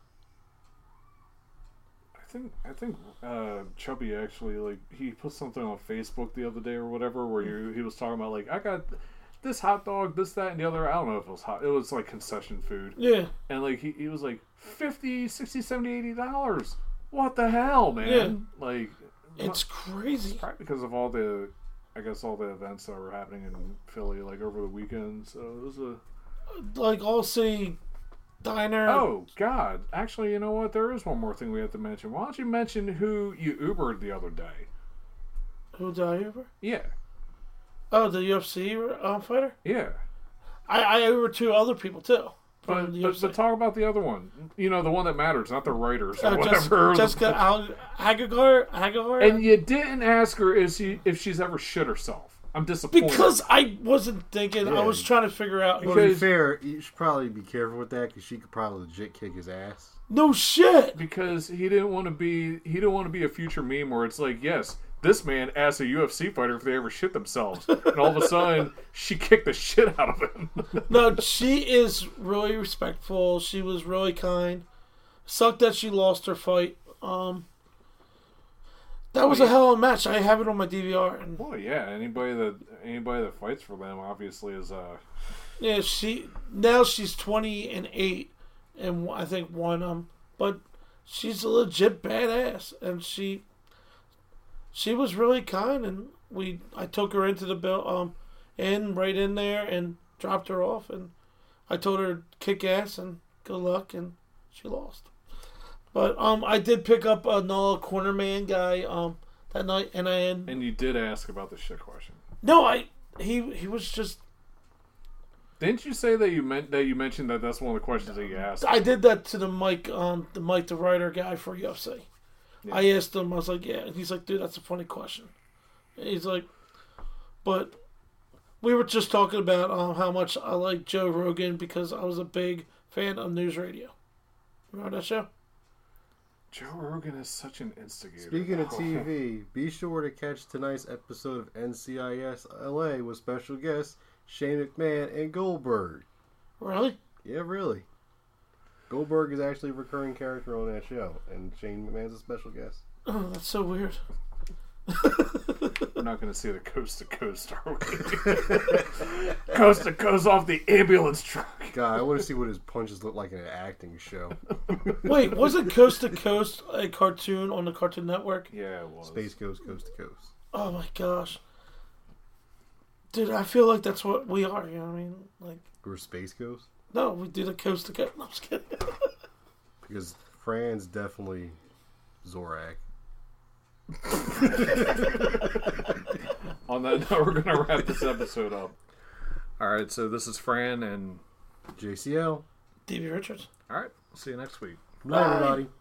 I think I think uh, Chubby actually like he put something on Facebook the other day or whatever where he, he was talking about like I got this hot dog, this, that, and the other. I don't know if it was hot. It was like concession food. Yeah. And like he, he was like fifty, sixty, seventy, eighty dollars. What the hell, man? Yeah. Like It's crazy. probably because of all the, I guess all the events that were happening in Philly like over the weekend. So it was a. Like All City Diner. Oh God! Actually, you know what? There is one more thing we have to mention. Why don't you mention who you Ubered the other day? Who did I Uber? Yeah, Oh, the U F C um, fighter? yeah. I, I Uber two other people too. But, From the but, U F C. but talk about the other one. You know, the one that matters, not the writers or Uh, whatever. Jessica, Jessica Al- Haggar, Haggar? And you didn't ask her if she if she's ever shit herself. I'm disappointed. Because I wasn't thinking. I Yeah. was trying to figure out. Well, to be Because- fair, you should probably be careful with that because she could probably legit kick his ass. No shit. because he didn't want to be he didn't want to be a future meme where it's like, yes, this man asked a U F C fighter if they ever shit themselves, and all of a sudden she kicked the shit out of him. No, she is really respectful. She was really kind. Sucked that she lost her fight. Um, that was a hell of a match. I have it on my D V R. And Well, yeah, anybody that anybody that fights for them obviously is uh yeah, she now she's twenty and eight, and I think one um, but she's a legit badass, and she she was really kind, and we I took her into the bill um, in right in there and dropped her off, and I told her kick ass and good luck, and she lost. But um, I did pick up a Noah Cornerman guy um that night, and I had, and you did ask about the shit question. no, I he he was just. Didn't you say that you meant that you mentioned that that's one of the questions that you asked? I did that to the Mike, um, the Mike the writer guy for U F C. Yeah. I asked him, I was like, yeah, and he's like, dude, that's a funny question. And he's like, but we were just talking about um, how much I like Joe Rogan because I was a big fan of News Radio. Remember that show? Joe Rogan is such an instigator. Speaking of T V, be sure to catch tonight's episode of N C I S L A with special guests Shane McMahon and Goldberg. Really? Yeah, really. Goldberg is actually a recurring character on that show, and Shane McMahon's a special guest. Oh, that's so weird. We're not going to see the coast to coast, are we? Coast to coast off the ambulance truck. God, I want to see what his punches look like in an acting show. Wait, wasn't Coast to Coast a cartoon on the Cartoon Network? Yeah, it was. Space Coast, Coast to Coast. Oh my gosh. Dude, I feel like that's what we are, you know what I mean? Like, Or Space Coast? no, we do the Coast to Coast. No, I'm just kidding. Because Fran's definitely Zorak. On that note, we're going to wrap this episode up. All right, so this is Fran, and J C L. D B Richards. all right, see you next week. Good night, everybody.